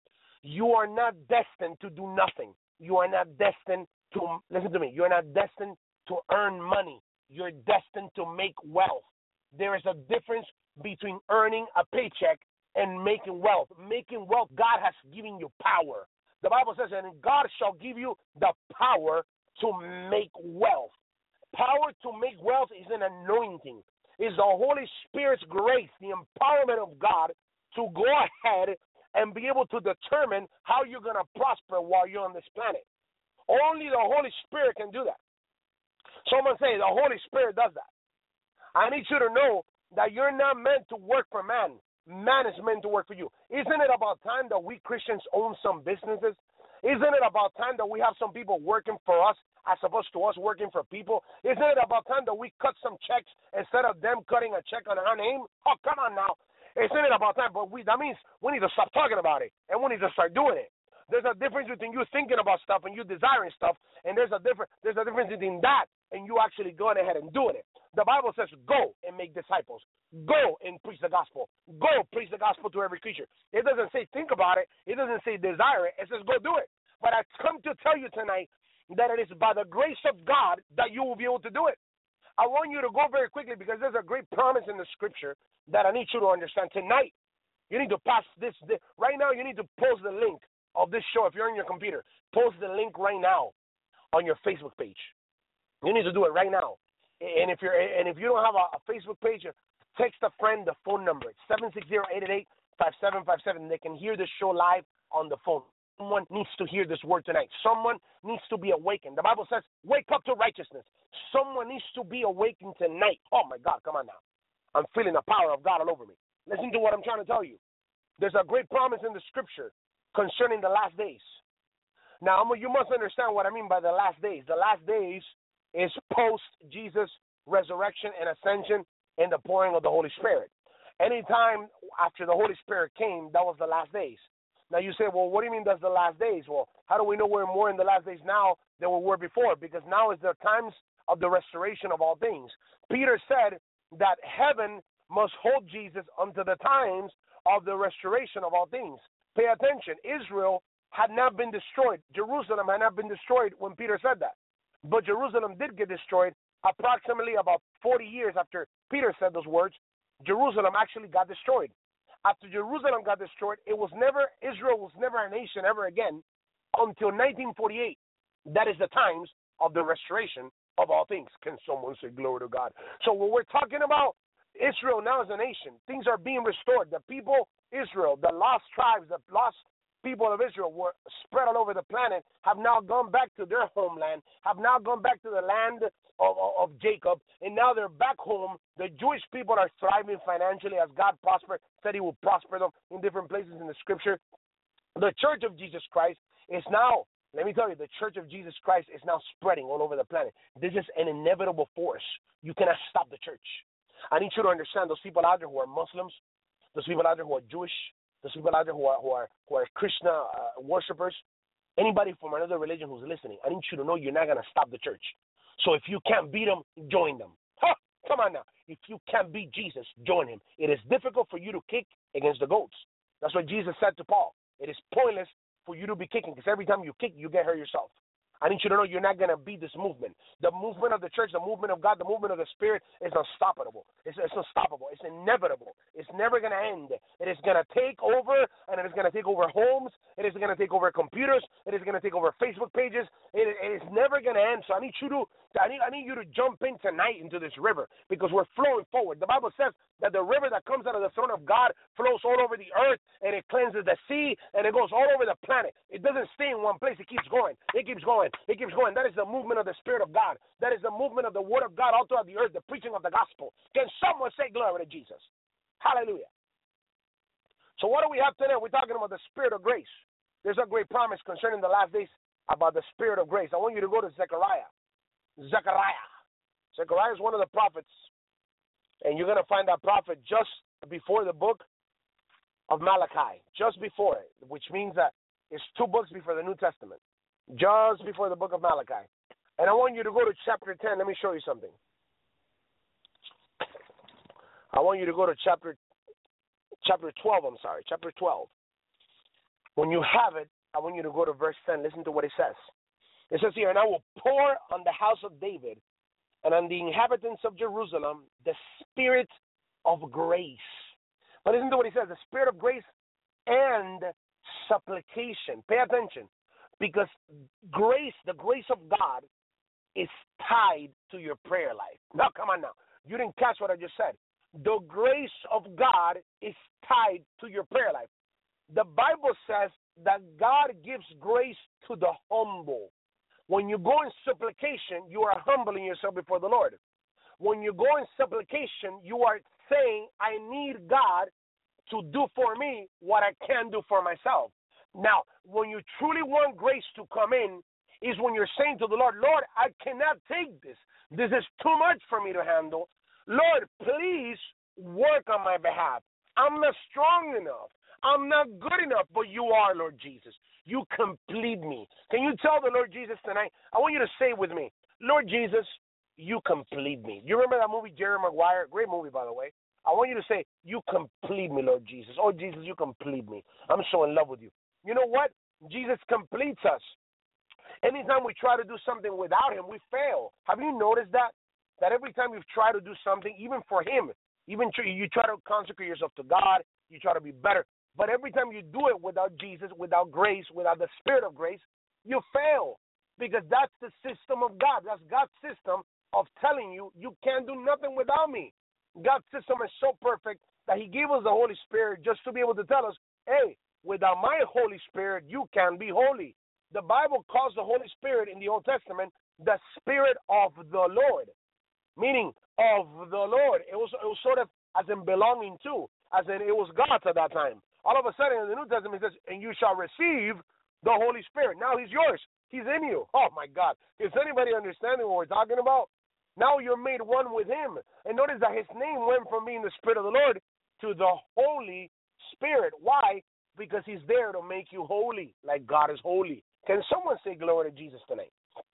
You are not destined to do nothing. You are not destined to, listen to me, you're not destined to earn money. You're destined to make wealth. There is a difference between earning a paycheck and making wealth. Making wealth, God has given you power. The Bible says, and God shall give you the power to make wealth. Power to make wealth is an anointing. It's the Holy Spirit's grace, the empowerment of God to go ahead and be able to determine how you're going to prosper while you're on this planet. Only the Holy Spirit can do that. Someone say, the Holy Spirit does that. I need you to know that you're not meant to work for man. Man is meant to work for you. Isn't it about time that we Christians own some businesses? Isn't it about time that we have some people working for us as opposed to us working for people? Isn't it about time that we cut some checks instead of them cutting a check on our name? Oh, come on now. Isn't it about time? But that means we need to stop talking about it, and we need to start doing it. There's a difference between you thinking about stuff and you desiring stuff, and there's a difference between that and you actually going ahead and doing it. The Bible says, go and make disciples. Go and preach the gospel. Go preach the gospel to every creature. It doesn't say think about it. It doesn't say desire it. It says go do it. But I come to tell you tonight that it is by the grace of God that you will be able to do it. I want you to go very quickly because there's a great promise in the scripture that I need you to understand tonight. You need to pass this right now. You need to post the link of this show. If you're on your computer, post the link right now on your Facebook page. You need to do it right now. And if you don't have a Facebook page, text a friend the phone number. It's 760-888-5757. They can hear this show live on the phone. Someone needs to hear this word tonight. Someone needs to be awakened. The Bible says, wake up to righteousness. Someone needs to be awakened tonight. Oh, my God, come on now. I'm feeling the power of God all over me. Listen to what I'm trying to tell you. There's a great promise in the scripture concerning the last days. Now, you must understand what I mean by the last days. The last days is post-Jesus resurrection and ascension and the pouring of the Holy Spirit. Anytime after the Holy Spirit came, that was the last days. Now you say, well, what do you mean that's the last days? Well, how do we know we're more in the last days now than we were before? Because now is the times of the restoration of all things. Peter said that heaven must hold Jesus unto the times of the restoration of all things. Pay attention. Israel had not been destroyed. Jerusalem had not been destroyed when Peter said that. But Jerusalem did get destroyed approximately about 40 years after Peter said those words. Jerusalem actually got destroyed. After Jerusalem got destroyed, Israel was never a nation ever again until 1948. That is the times of the restoration of all things. Can someone say glory to God? So when we're talking about Israel now as a nation, things are being restored. The people, Israel, the lost tribes, the lost people of Israel were spread all over the planet, have now gone back to their homeland, have now gone back to the land of Jacob, and now they're back home. The Jewish people are thriving financially as God said he will prosper them in different places in the scripture. The church of Jesus Christ is now, let me tell you, the church of Jesus Christ is now spreading all over the planet. This is an inevitable force. You cannot stop the church. I need you to understand those people out there who are Muslims, those people out there who are Jewish, those people out there who are Krishna worshipers, Anybody from another religion who's listening, I need you to know you're not going to stop the church. So if you can't beat them, join them. Come on now. If you can't beat Jesus, join him. It is difficult for you to kick against the goats. That's what Jesus said to Paul. It is pointless for you to be kicking because every time you kick, you get hurt yourself. I need you to know you're not going to beat this movement. The movement of the church, the movement of God, the movement of the Spirit is unstoppable. It's unstoppable. It's inevitable. It's never going to end. It is going to take over, and it is going to take over homes. It is going to take over computers. It is going to take over Facebook pages. It is never going to end. So I need you to jump in tonight into this river because we're flowing forward. The Bible says that the river that comes out of the throne of God flows all over the earth, and it cleanses the sea, and it goes all over the planet. It doesn't stay in one place. It keeps going. It keeps going. It keeps going. That is the movement of the Spirit of God. That is the movement of the Word of God all throughout the earth, the preaching of the gospel. Can someone say glory to Jesus? Hallelujah. So what do we have today? We're talking about the Spirit of grace. There's a great promise concerning the last days about the Spirit of grace. I want you to go to Zechariah. Zechariah is one of the prophets, and you're going to find that prophet just before the book of Malachi, just before it, which means that it's 2 books before the New Testament, just before the book of Malachi. And I want you to go to chapter 10. Let me show you something. I want you to go to chapter 12, chapter 12. When you have it, I want you to go to verse 10. Listen to what it says. It says here, and I will pour on the house of David and on the inhabitants of Jerusalem the spirit of grace. But listen to what he says, the spirit of grace and supplication. Pay attention, because grace, the grace of God, is tied to your prayer life. Now, come on now. You didn't catch what I just said. The grace of God is tied to your prayer life. The Bible says that God gives grace to the humble. When you go in supplication, you are humbling yourself before the Lord. When you go in supplication, you are saying, I need God to do for me what I can't do for myself. Now, when you truly want grace to come in, is when you're saying to the Lord, Lord, I cannot take this. This is too much for me to handle. Lord, please work on my behalf. I'm not strong enough. I'm not good enough, but you are, Lord Jesus. You complete me. Can you tell the Lord Jesus tonight? I want you to say with me, Lord Jesus, you complete me. You remember that movie, Jerry Maguire? Great movie, by the way. I want you to say, you complete me, Lord Jesus. Oh, Jesus, you complete me. I'm so in love with you. You know what? Jesus completes us. Anytime we try to do something without him, we fail. Have you noticed that? That every time you've tried to do something, even for him, even you try to consecrate yourself to God, you try to be better. But every time you do it without Jesus, without grace, without the Spirit of grace, you fail. Because that's the system of God. That's God's system of telling you, you can't do nothing without me. God's system is so perfect that he gave us the Holy Spirit just to be able to tell us, hey, without my Holy Spirit, you can be holy. The Bible calls the Holy Spirit in the Old Testament the Spirit of the Lord, meaning of the Lord. It was sort of as in belonging to, as in it was God's at that time. All of a sudden in the New Testament it says, and you shall receive the Holy Spirit. Now he's yours. He's in you. Oh, my God. Is anybody understanding what we're talking about? Now you're made one with him. And notice that his name went from being the Spirit of the Lord to the Holy Spirit. Why? Because he's there to make you holy, like God is holy. Can someone say glory to Jesus tonight?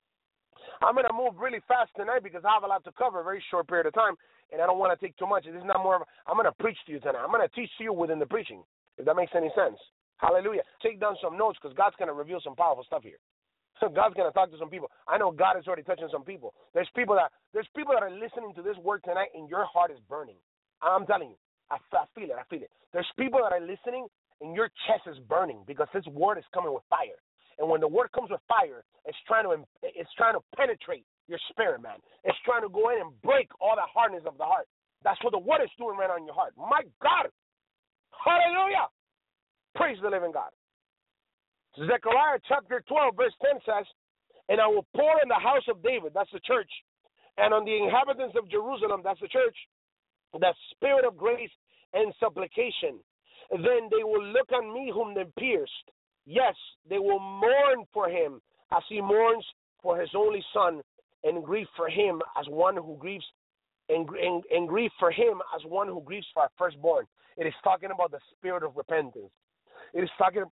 I'm going to move really fast tonight because I have a lot to cover, a very short period of time, and I don't want to take too much. This is not more of I'm going to preach to you tonight. I'm going to teach to you within the preaching, if that makes any sense. Hallelujah. Take down some notes because God's going to reveal some powerful stuff here. God's going to talk to some people. I know God is already touching some people. There's people that are listening to this word tonight, and your heart is burning. I'm telling you. I feel it. I feel it. There's people that are listening, and your chest is burning because this word is coming with fire. And when the word comes with fire, it's trying to penetrate your spirit, man. It's trying to go in and break all the hardness of the heart. That's what the word is doing right on your heart. My God. Hallelujah. Praise the living God. Zechariah chapter 12, verse 10 says, and I will pour in the house of David, that's the church, and on the inhabitants of Jerusalem, that's the church, the spirit of grace and supplication. Then they will look on me whom they pierced. Yes, they will mourn for him as he mourns for his only son, and grieve for him as one who grieves, and grieve for him as one who grieves for a firstborn. It is talking about the spirit of repentance. It is talking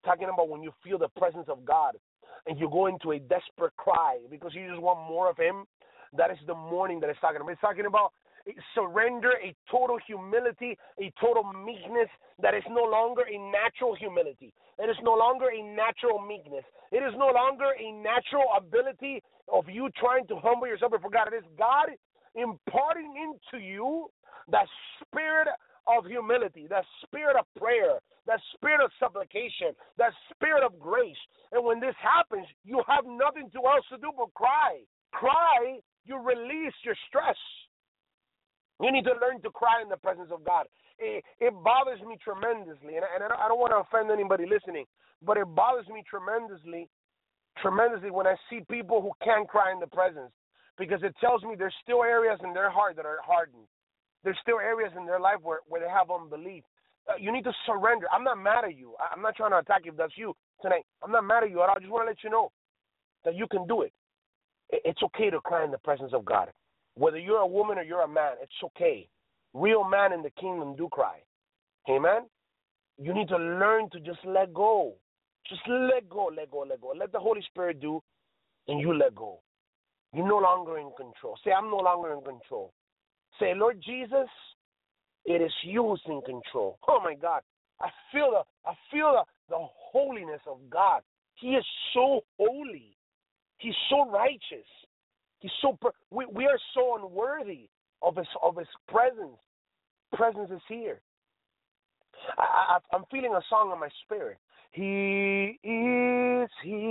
talking about when you feel the presence of God and you go into a desperate cry because you just want more of Him. That is the mourning that it's talking about. It's talking about surrender, a total humility, a total meekness that is no longer a natural humility. It is no longer a natural meekness. It is no longer a natural ability of you trying to humble yourself before God. It is God imparting into you that spirit of humility, that spirit of prayer, that spirit of supplication, that spirit of grace. And when this happens, you have nothing else to do but cry. Cry, you release your stress. You need to learn to cry in the presence of God. It bothers me tremendously, and I don't want to offend anybody listening, but it bothers me tremendously when I see people who can't cry in the presence, because it tells me there's still areas in their heart that are hardened. There's still areas in their life where they have unbelief. You need to surrender. I'm not mad at you. I'm not trying to attack you if that's you tonight. I'm not mad at you at all. I just want to let you know that you can do it. It's okay to cry in the presence of God. Whether you're a woman or you're a man, it's okay. Real men in the kingdom do cry. Amen? You need to learn to just let go. Just let go, let go, let go. Let the Holy Spirit do, and you let go. You're no longer in control. Say, I'm no longer in control. Say, Lord Jesus, it is you who's in control. Oh, my God. I feel the holiness of God. He is so holy. He's so righteous. He's so we are so unworthy of his presence. Presence is here. I'm feeling a song in my spirit. He is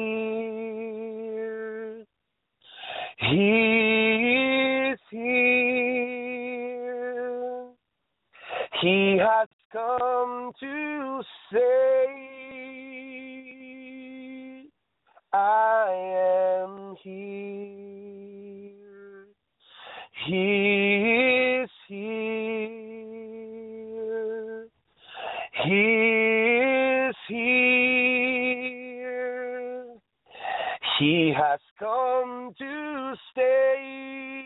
here. He is here. He has come to say, I am here. He is here. He is here. He has come to stay.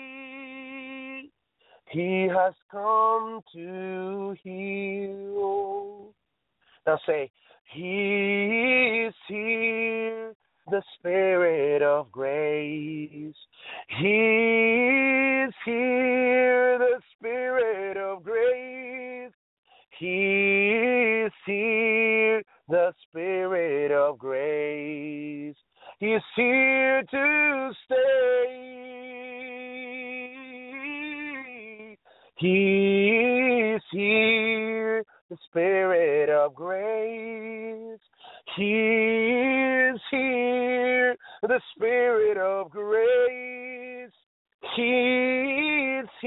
He has come to heal. Now say, He is here, the Spirit of grace. He is here, the Spirit of grace. He is here, the Spirit of grace. He is here to stay. He is here, the Spirit of grace. He is here, the Spirit of grace. He is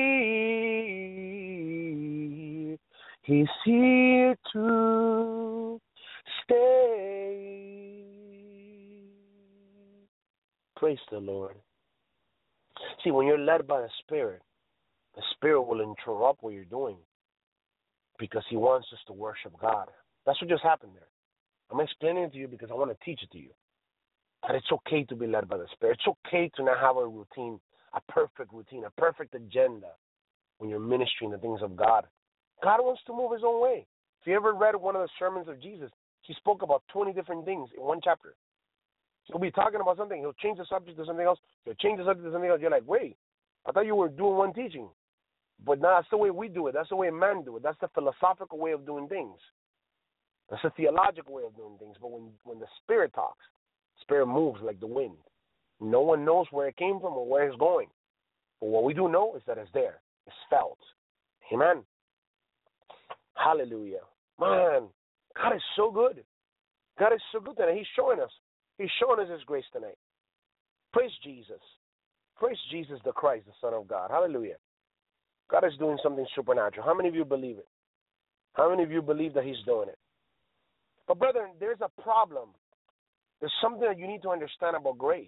here. He's here to stay. Praise the Lord. See, when you're led by the Spirit will interrupt what you're doing because He wants us to worship God. That's what just happened there. I'm explaining it to you because I want to teach it to you. That it's okay to be led by the Spirit. It's okay to not have a routine, a perfect routine, a perfect agenda when you're ministering the things of God. God wants to move His own way. If you ever read one of the sermons of Jesus, He spoke about 20 different things in one chapter. He'll be talking about something. He'll change the subject to something else. He'll change the subject to something else. You're like, wait, I thought you were doing one teaching. But no, that's the way we do it. That's the way men do it. That's the philosophical way of doing things. That's the theological way of doing things. But when the Spirit talks, the Spirit moves like the wind. No one knows where it came from or where it's going. But what we do know is that it's there. It's felt. Amen. Hallelujah. Man, God is so good. God is so good tonight. He's showing us. He's showing us His grace tonight. Praise Jesus. Praise Jesus the Christ, the Son of God. Hallelujah. God is doing something supernatural. How many of you believe it? How many of you believe that He's doing it? But brethren, there's a problem. There's something that you need to understand about grace.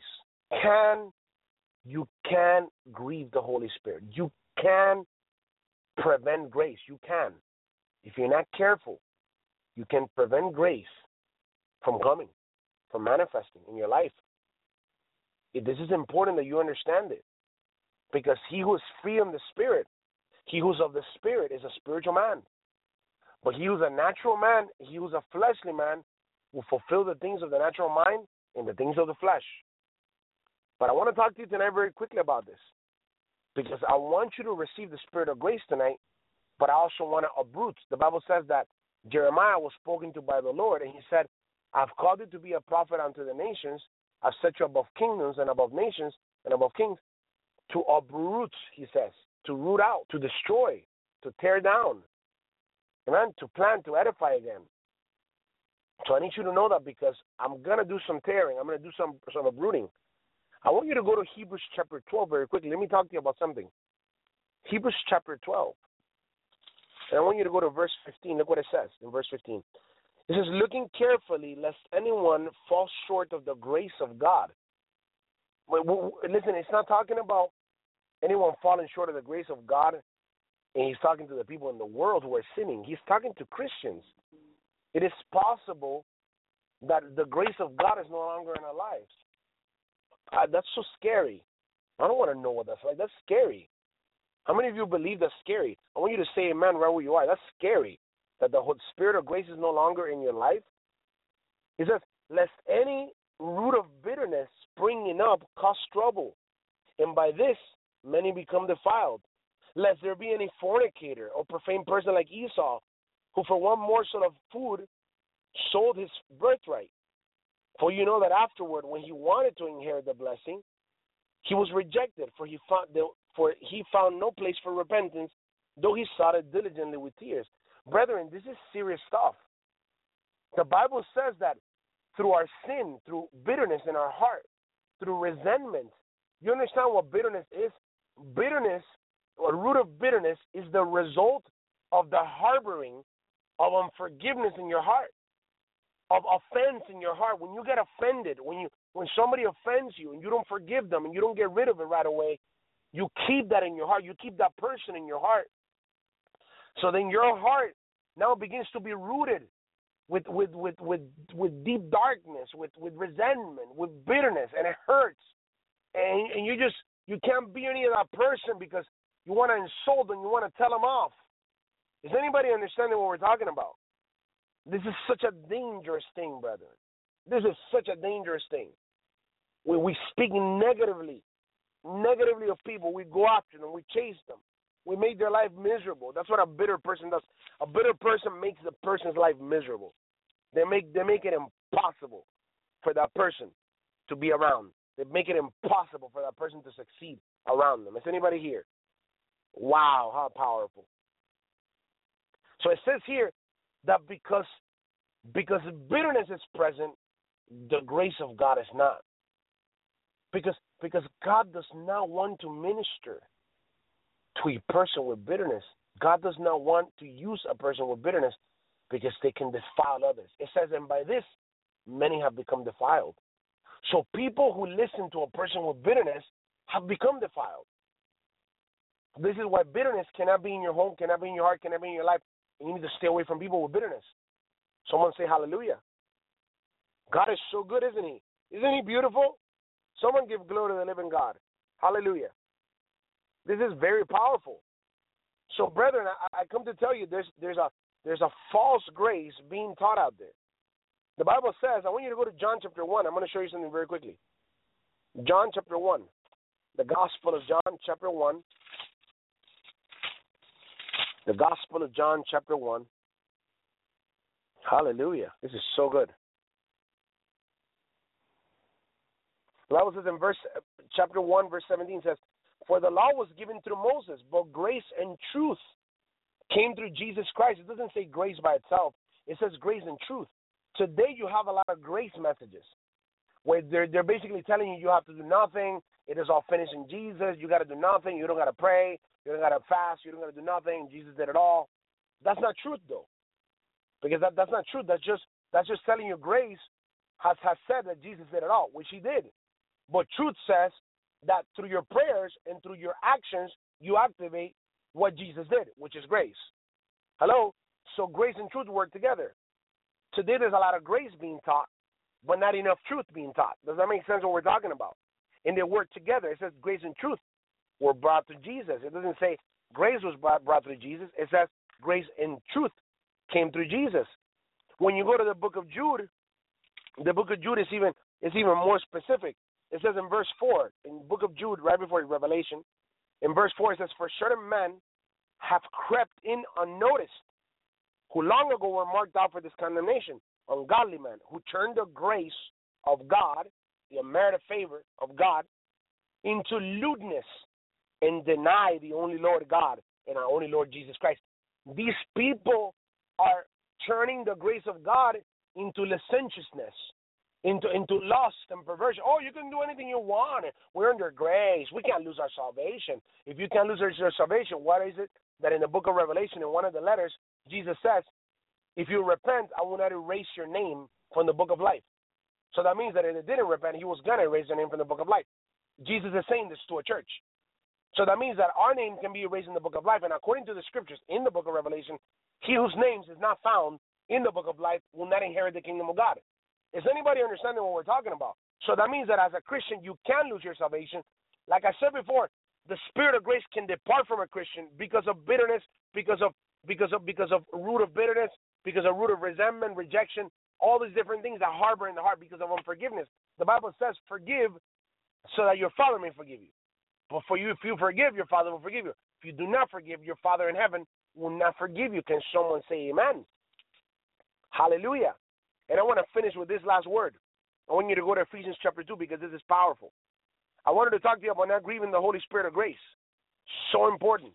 You can grieve the Holy Spirit. You can prevent grace. You can. If you're not careful, you can prevent grace from coming, from manifesting in your life. This is important that you understand it. Because he who is free in the Spirit, he who's of the Spirit is a spiritual man. But he who's a natural man, he who's a fleshly man, will fulfill the things of the natural mind and the things of the flesh. But I want to talk to you tonight very quickly about this, because I want you to receive the spirit of grace tonight, but I also want to uproot. The Bible says that Jeremiah was spoken to by the Lord, and he said, I've called you to be a prophet unto the nations. I've set you above kingdoms and above nations and above kings, to uproot, he says, to root out, to destroy, to tear down, amen, to plant, to edify again. So I need you to know that, because I'm going to do some tearing. I'm going to do some uprooting. I want you to go to Hebrews chapter 12 very quickly. Let me talk to you about something. Hebrews chapter 12. And I want you to go to verse 15. Look what it says in verse 15. It says, looking carefully lest anyone fall short of the grace of God. Listen, it's not talking about anyone falling short of the grace of God, and he's talking to the people in the world who are sinning. He's talking to Christians. It is possible that the grace of God is no longer in our lives. That's so scary. I don't want to know what that's like. That's scary. How many of you believe that's scary? I want you to say amen right where you are. That's scary, that the spirit of grace is no longer in your life. He says, lest any root of bitterness springing up cause trouble, and by this many become defiled. Lest there be any fornicator or profane person like Esau, who for one morsel of food sold his birthright. For you know that afterward, when he wanted to inherit the blessing, he was rejected, for he found no place for repentance, though he sought it diligently with tears. Brethren, this is serious stuff. The Bible says that through our sin, through bitterness in our heart, through resentment, you understand what bitterness is? Bitterness, or root of bitterness, is the result of the harboring of unforgiveness in your heart, of offense in your heart. When you get offended, when somebody offends you and you don't forgive them and you don't get rid of it right away, you keep that in your heart. You keep that person in your heart. So then your heart now begins to be rooted with deep darkness, with resentment, with bitterness, and it hurts. And you can't be any of that person because you want to insult them, you want to tell them off. Is anybody understanding what we're talking about? This is such a dangerous thing, brethren. This is such a dangerous thing. We speak negatively of people. We go after them. We chase them. We make their life miserable. That's what a bitter person does. A bitter person makes the person's life miserable. They make it impossible for that person to be around. They make it impossible for that person to succeed around them. Is anybody here? Wow, how powerful. So it says here that because bitterness is present, the grace of God is not. Because God does not want to minister to a person with bitterness. God does not want to use a person with bitterness because they can defile others. It says, and by this, many have become defiled. So people who listen to a person with bitterness have become defiled. This is why bitterness cannot be in your home, cannot be in your heart, cannot be in your life. And you need to stay away from people with bitterness. Someone say hallelujah. God is so good, isn't he? Isn't he beautiful? Someone give glory to the living God. Hallelujah. This is very powerful. So, brethren, I come to tell you there's a false grace being taught out there. The Bible says, I want you to go to John chapter 1. I'm going to show you something very quickly. John chapter 1. The Gospel of John chapter 1. The Gospel of John chapter 1. Hallelujah. This is so good. The Bible says in chapter 1, verse 17 says, for the law was given through Moses, but grace and truth came through Jesus Christ. It doesn't say grace by itself. It says grace and truth. Today you have a lot of grace messages where they're basically telling you have to do nothing. It is all finished in Jesus. You got to do nothing. You don't got to pray. You don't got to fast. You don't got to do nothing. Jesus did it all. That's not truth, though, because that's not truth. That's just telling you grace has said that Jesus did it all, which he did. But truth says that through your prayers and through your actions, you activate what Jesus did, which is grace. Hello? So grace and truth work together. Today there's a lot of grace being taught, but not enough truth being taught. Does that make sense what we're talking about? And they work together. It says grace and truth were brought to Jesus. It doesn't say grace was brought through Jesus. It says grace and truth came through Jesus. When you go to the book of Jude, The book of Jude is even more specific. It says in verse 4, in the book of Jude, right before Revelation, in verse 4 it says, "For certain men have crept in unnoticed, who long ago were marked out for this condemnation, ungodly men, who turned the grace of God, the unmerited favor of God, into lewdness, and deny the only Lord God and our only Lord Jesus Christ." These people are turning the grace of God into licentiousness, into lust and perversion. Oh, you can do anything you want. We're under grace. We can't lose our salvation. If you can't lose your salvation, what is it that in the book of Revelation, in one of the letters, Jesus says, if you repent, I will not erase your name from the book of life. So that means that if they didn't repent, he was going to erase their name from the book of life. Jesus is saying this to a church. So that means that our name can be erased in the book of life. And according to the scriptures in the book of Revelation, he whose names is not found in the book of life will not inherit the kingdom of God. Is anybody understanding what we're talking about? So that means that as a Christian, you can lose your salvation. Like I said before, the spirit of grace can depart from a Christian because of bitterness, because of root of bitterness, because of root of resentment, rejection, all these different things that harbor in the heart because of unforgiveness. The Bible says, "Forgive so that your Father may forgive you." But for you, if you forgive, your Father will forgive you. If you do not forgive, your Father in heaven will not forgive you. Can someone say amen? Hallelujah. And I want to finish with this last word. I want you to go to Ephesians chapter 2 because this is powerful. I wanted to talk to you about not grieving the Holy Spirit of grace. So important.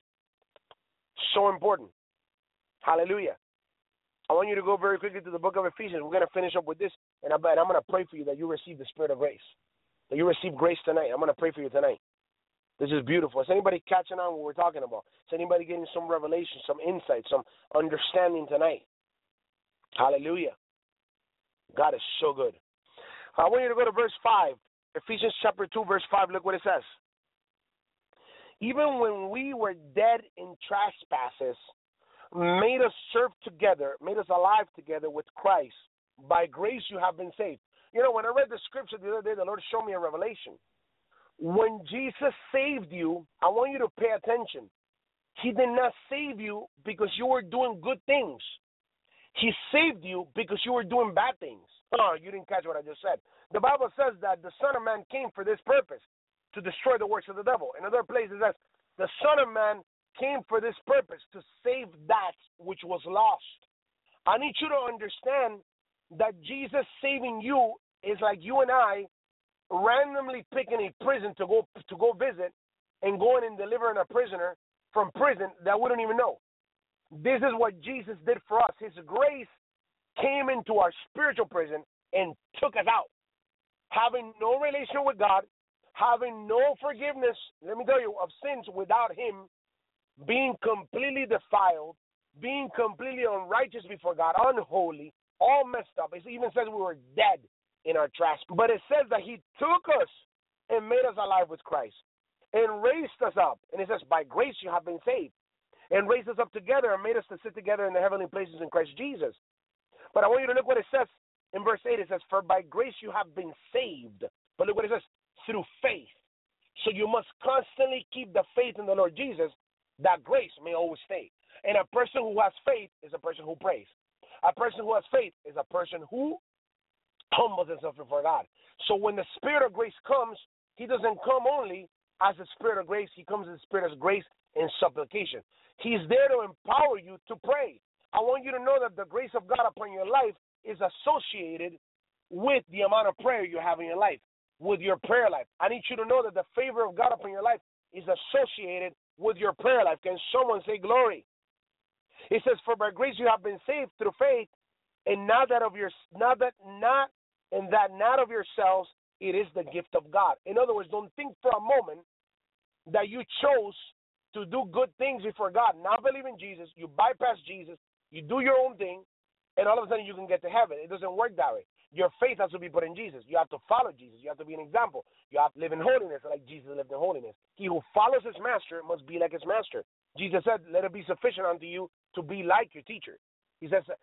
So important. Hallelujah. I want you to go very quickly to the book of Ephesians. We're going to finish up with this, and I'm going to pray for you that you receive the Spirit of grace, that you receive grace tonight. I'm going to pray for you tonight. This is beautiful. Is anybody catching on what we're talking about? Is anybody getting some revelation, some insight, some understanding tonight? Hallelujah. God is so good. I want you to go to verse 5. Ephesians chapter 2, verse 5. Look what it says. "Even when we were dead in trespasses, made us serve together, made us alive together with Christ. By grace you have been saved." You know, when I read the scripture the other day, the Lord showed me a revelation. When Jesus saved you, I want you to pay attention. He did not save you because you were doing good things. He saved you because you were doing bad things. Oh, you didn't catch what I just said. The Bible says that the Son of Man came for this purpose, to destroy the works of the devil. In other places, it says the Son of Man came for this purpose, to save that which was lost. I need you to understand that Jesus saving you is like you and I randomly picking a prison to go visit and going and delivering a prisoner from prison that we don't even know. This is what Jesus did for us. His grace came into our spiritual prison and took us out. Having no relation with God, having no forgiveness, let me tell you, of sins without him, being completely defiled, being completely unrighteous before God, unholy, all messed up. It even says we were dead in our trespasses. But it says that he took us and made us alive with Christ and raised us up. And it says, by grace you have been saved. And raised us up together and made us to sit together in the heavenly places in Christ Jesus. But I want you to look what it says in verse 8. It says, for by grace you have been saved. But look what it says, through faith. So you must constantly keep the faith in the Lord Jesus, that grace may always stay. And a person who has faith is a person who prays. A person who has faith is a person who humbles himself before God. So when the Spirit of grace comes, he doesn't come only as the Spirit of grace. He comes as the Spirit of grace in supplication. He's there to empower you to pray. I want you to know that the grace of God upon your life is associated with the amount of prayer you have in your life, with your prayer life. I need you to know that the favor of God upon your life is associated with your prayer life. Can someone say glory? It says, for by grace you have been saved through faith, and not of yourselves, it is the gift of God. In other words, don't think for a moment that you chose to do good things before God, not believe in Jesus, you bypass Jesus, you do your own thing, and all of a sudden you can get to heaven. It doesn't work that way. Your faith has to be put in Jesus. You have to follow Jesus. You have to be an example. You have to live in holiness like Jesus lived in holiness. He who follows his master must be like his master. Jesus said, let it be sufficient unto you to be like your teacher. Jesus says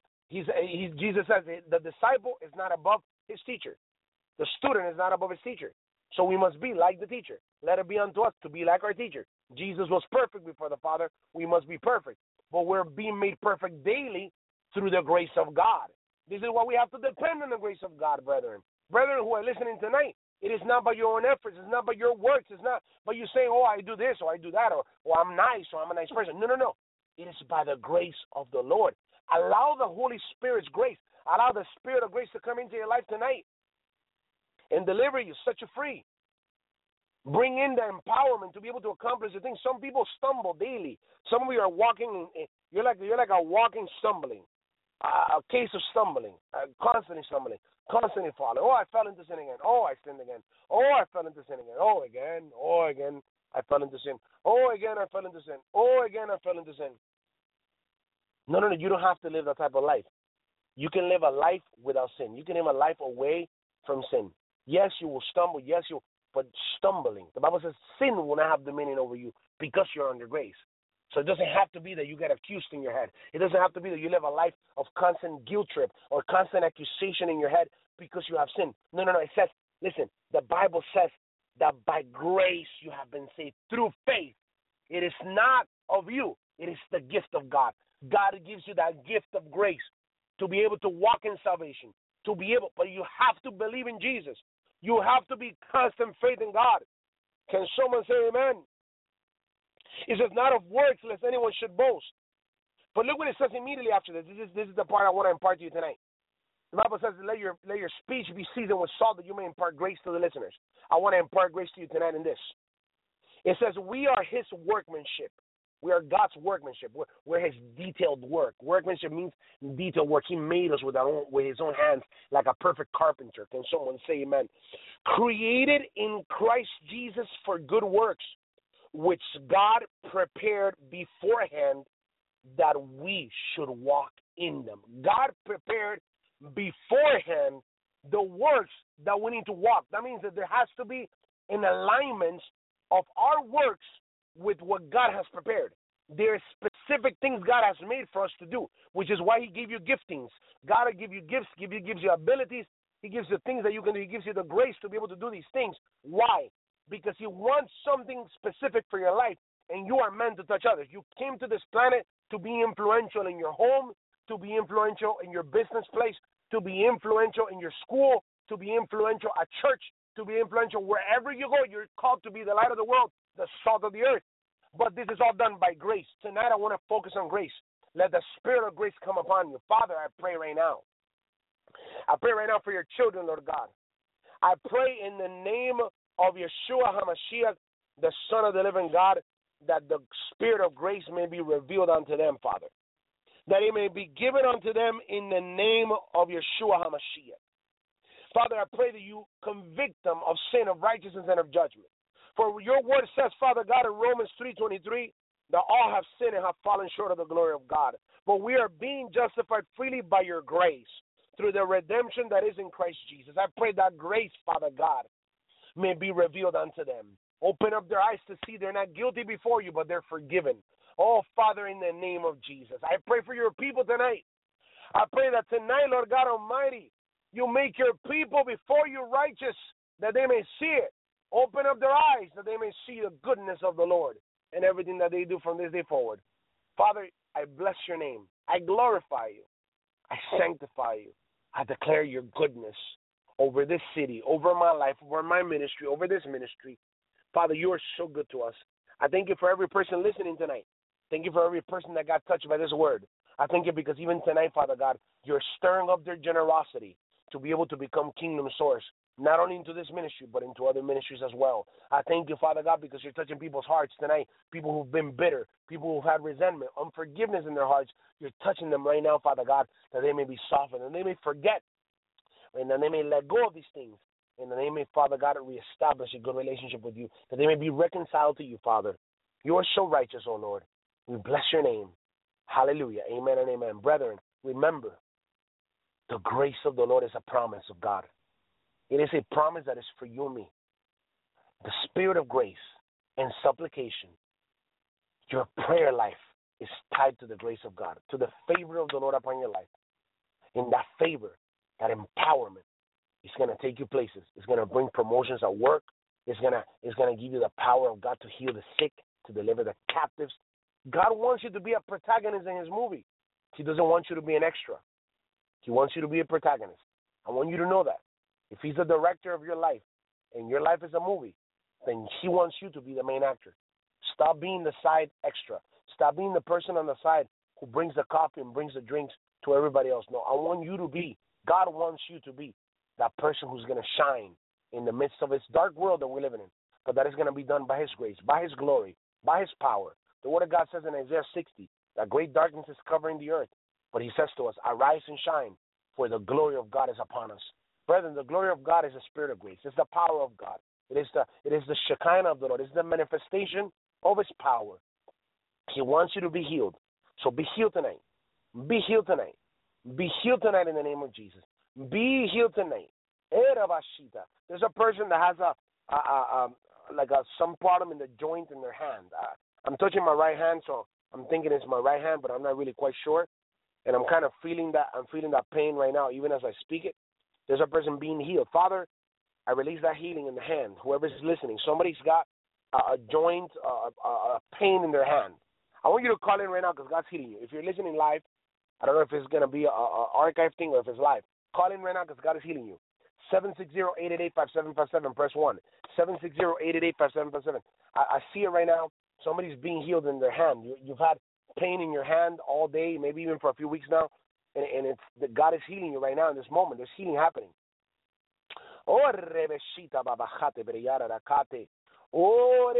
the disciple is not above his teacher. The student is not above his teacher. So we must be like the teacher. Let it be unto us to be like our teacher. Jesus was perfect before the Father. We must be perfect. But we're being made perfect daily through the grace of God. This is why we have to depend on the grace of God, brethren. Brethren who are listening tonight, it is not by your own efforts. It's not by your works. It's not by you saying, oh, I do this or I do that or I'm nice or I'm a nice person. No, no, no. It is by the grace of the Lord. Allow the Holy Spirit's grace. Allow the Spirit of grace to come into your life tonight and deliver you, set you free. Bring in the empowerment to be able to accomplish the things. Some people stumble daily. Some of you are walking. You're like a walking stumbling, a case of stumbling, constantly stumbling, constantly falling. Oh, I fell into sin again. Oh, I sinned again. Oh, I fell into sin again. Oh, again. Oh, again. I fell into sin. Oh, again, I fell into sin. Oh, again, I fell into sin. No, no, no. You don't have to live that type of life. You can live a life without sin. You can live a life away from sin. Yes, you will stumble. Yes, but stumbling. The Bible says sin will not have dominion over you because you're under grace. So it doesn't have to be that you get accused in your head. It doesn't have to be that you live a life of constant guilt trip or constant accusation in your head because you have sinned. No, no, no. It says, listen, the Bible says that by grace you have been saved through faith. It is not of you. It is the gift of God. God gives you that gift of grace to be able to walk in salvation, but you have to believe in Jesus. You have to be constant faith in God. Can someone say amen? It says, not of works, lest anyone should boast. But look what it says immediately after this. This is the part I want to impart to you tonight. The Bible says, let your speech be seasoned with salt that you may impart grace to the listeners. I want to impart grace to you tonight in this. It says, we are his workmanship. We are God's workmanship. We're his detailed work. Workmanship means detailed work. He made us with his own hands like a perfect carpenter. Can someone say amen? Created in Christ Jesus for good works, which God prepared beforehand that we should walk in them. God prepared beforehand the works that we need to walk. That means that there has to be an alignment of our works with what God has prepared. There are specific things God has made for us to do, which is why he gave you giftings. God will give you gifts, gives you abilities. He gives you things that you can do. He gives you the grace to be able to do these things. Why? Because he wants something specific for your life, and you are meant to touch others. You came to this planet to be influential in your home, to be influential in your business place, to be influential in your school, to be influential at church, to be influential wherever you go. You're called to be the light of the world, the salt of the earth. But this is all done by grace. Tonight I want to focus on grace. Let the Spirit of grace come upon you. Father, I pray right now. I pray right now for your children, Lord God. I pray in the name of Yeshua HaMashiach, the Son of the living God, that the Spirit of grace may be revealed unto them, Father. That it may be given unto them in the name of Yeshua HaMashiach. Father, I pray that you convict them of sin, of righteousness, and of judgment. For your word says, Father God, in Romans 3:23, that all have sinned and have fallen short of the glory of God. But we are being justified freely by your grace through the redemption that is in Christ Jesus. I pray that grace, Father God, may be revealed unto them. Open up their eyes to see they're not guilty before you, but they're forgiven. Oh, Father, in the name of Jesus, I pray for your people tonight. I pray that tonight, Lord God Almighty, you make your people before you righteous, that they may see it. Open up their eyes that they may see the goodness of the Lord and everything that they do from this day forward. Father, I bless your name. I glorify you. I sanctify you. I declare your goodness over this city, over my life, over my ministry, over this ministry. Father, you are so good to us. I thank you for every person listening tonight. Thank you for every person that got touched by this word. I thank you because even tonight, Father God, you're stirring up their generosity to be able to become kingdom source, not only into this ministry, but into other ministries as well. I thank you, Father God, because you're touching people's hearts tonight, people who've been bitter, people who've had resentment, unforgiveness in their hearts. You're touching them right now, Father God, that they may be softened and they may forget, and that they may let go of these things, and that they may, Father God, reestablish a good relationship with you, that they may be reconciled to you, Father. You are so righteous, O Lord. We bless your name. Hallelujah. Amen and amen. Brethren, remember, the grace of the Lord is a promise of God. It is a promise that is for you and me. The spirit of grace and supplication, your prayer life is tied to the grace of God, to the favor of the Lord upon your life. In that favor, that empowerment, it's going to take you places. It's going to bring promotions at work. It's going to give you the power of God to heal the sick, to deliver the captives. God wants you to be a protagonist in his movie. He doesn't want you to be an extra. He wants you to be a protagonist. I want you to know that. If he's the director of your life and your life is a movie, then he wants you to be the main actor. Stop being the side extra. Stop being the person on the side who brings the coffee and brings the drinks to everybody else. No, I want you to be, God wants you to be that person who's going to shine in the midst of this dark world that we're living in. But that is going to be done by his grace, by his glory, by his power. The word of God says in Isaiah 60 that great darkness is covering the earth. But he says to us, arise and shine, for the glory of God is upon us. Brethren, the glory of God is the spirit of grace. It's the power of God. It is the Shekinah of the Lord. It's the manifestation of his power. He wants you to be healed. So be healed tonight. Be healed tonight. Be healed tonight in the name of Jesus. Be healed tonight. There's a person that has some problem in the joint in their hand. I'm touching my right hand, so I'm thinking it's my right hand, but I'm not really quite sure. And I'm kind of feeling that. I'm feeling that pain right now, even as I speak it. There's a person being healed. Father, I release that healing in the hand. Whoever's listening, somebody's got a joint, a pain in their hand. I want you to call in right now because God's healing you. If you're listening live, I don't know if it's going to be an archive thing or if it's live. Call in right now because God is healing you. 760-888-5757, press 1. 760-888-5757. I see it right now. Somebody's being healed in their hand. You've had pain in your hand all day, maybe even for a few weeks now, and it's that God is healing you right now in this moment. There's healing happening. Oh, rebeshita babajate breyara rakate. Oh,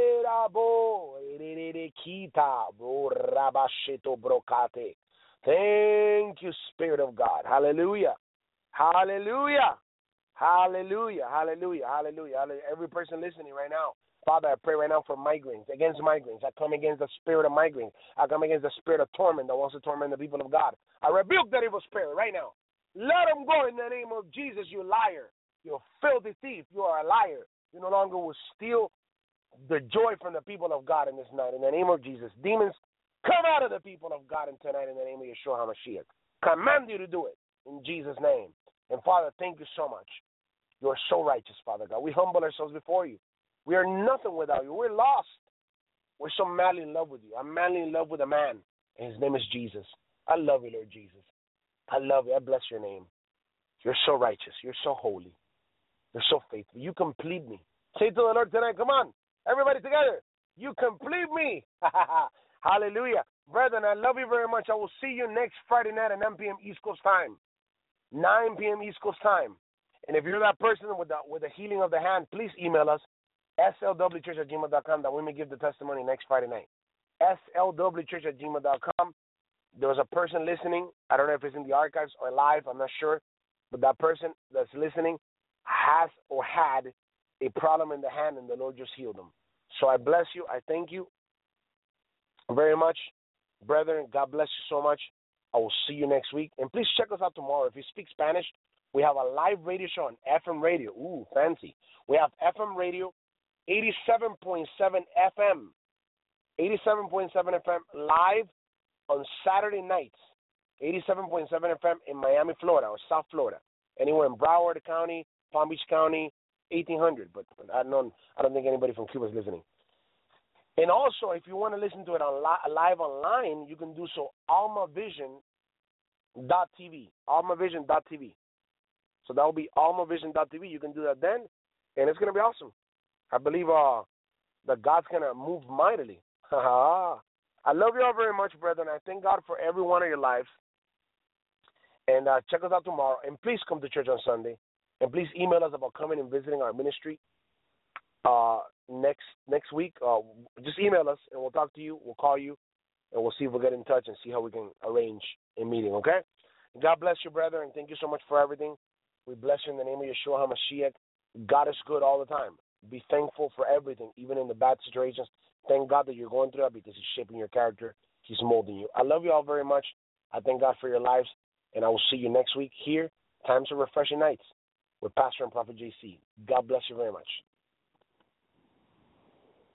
kita borabasheto brokate. Thank you, Spirit of God. Hallelujah. Hallelujah. Hallelujah. Hallelujah. Hallelujah. Hallelujah. Every person listening right now, Father, I pray right now for migraines, against migraines. I come against the spirit of migraines. I come against the spirit of torment that wants to torment the people of God. I rebuke that evil spirit right now. Let them go in the name of Jesus, you liar. You filthy thief. You are a liar. You no longer will steal the joy from the people of God in this night. In the name of Jesus, demons, come out of the people of God in tonight in the name of Yeshua HaMashiach. Command you to do it in Jesus' name. And Father, thank you so much. You are so righteous, Father God. We humble ourselves before you. We are nothing without you. We're lost. We're so madly in love with you. I'm madly in love with a man, and his name is Jesus. I love you, Lord Jesus. I love you. I bless your name. You're so righteous. You're so holy. You're so faithful. You complete me. Say to the Lord tonight, come on, everybody together. You complete me. Hallelujah. Brethren, I love you very much. I will see you next Friday night at 9 p.m. East Coast time. 9 p.m. East Coast time. And if you're that person with the healing of the hand, please email us, slwchurch@gmail.com, that we may give the testimony next Friday night. slwchurch@gmail.com. There was a person listening. I don't know if it's in the archives or live. I'm not sure. But that person that's listening has or had a problem in the hand, and the Lord just healed them. So I bless you. I thank you very much. Brethren, God bless you so much. I will see you next week. And please check us out tomorrow. If you speak Spanish, we have a live radio show on FM radio. Ooh, fancy. We have FM radio, 87.7 FM. 87.7 FM live on Saturday nights. 87.7 FM in Miami, Florida, or South Florida. Anywhere in Broward County, Palm Beach County, 1800. But I don't think anybody from Cuba is listening. And also, if you want to listen to it on live online, you can do so almavision.tv. Almavision.tv. So that will be almavision.tv. You can do that then, and it's going to be awesome. I believe that God's going to move mightily. I love you all very much, brethren. I thank God for every one of your lives. And check us out tomorrow. And please come to church on Sunday. And please email us about coming and visiting our ministry next week. Just email us, and we'll talk to you. We'll call you, and we'll see if we'll get in touch and see how we can arrange a meeting, okay? And God bless you, brother, and thank you so much for everything. We bless you in the name of Yeshua HaMashiach. God is good all the time. Be thankful for everything, even in the bad situations. Thank God that you're going through that because he's shaping your character. He's molding you. I love you all very much. I thank God for your lives, and I will see you next week here, Times of Refreshing Nights, with Pastor and Prophet JC. God bless you very much.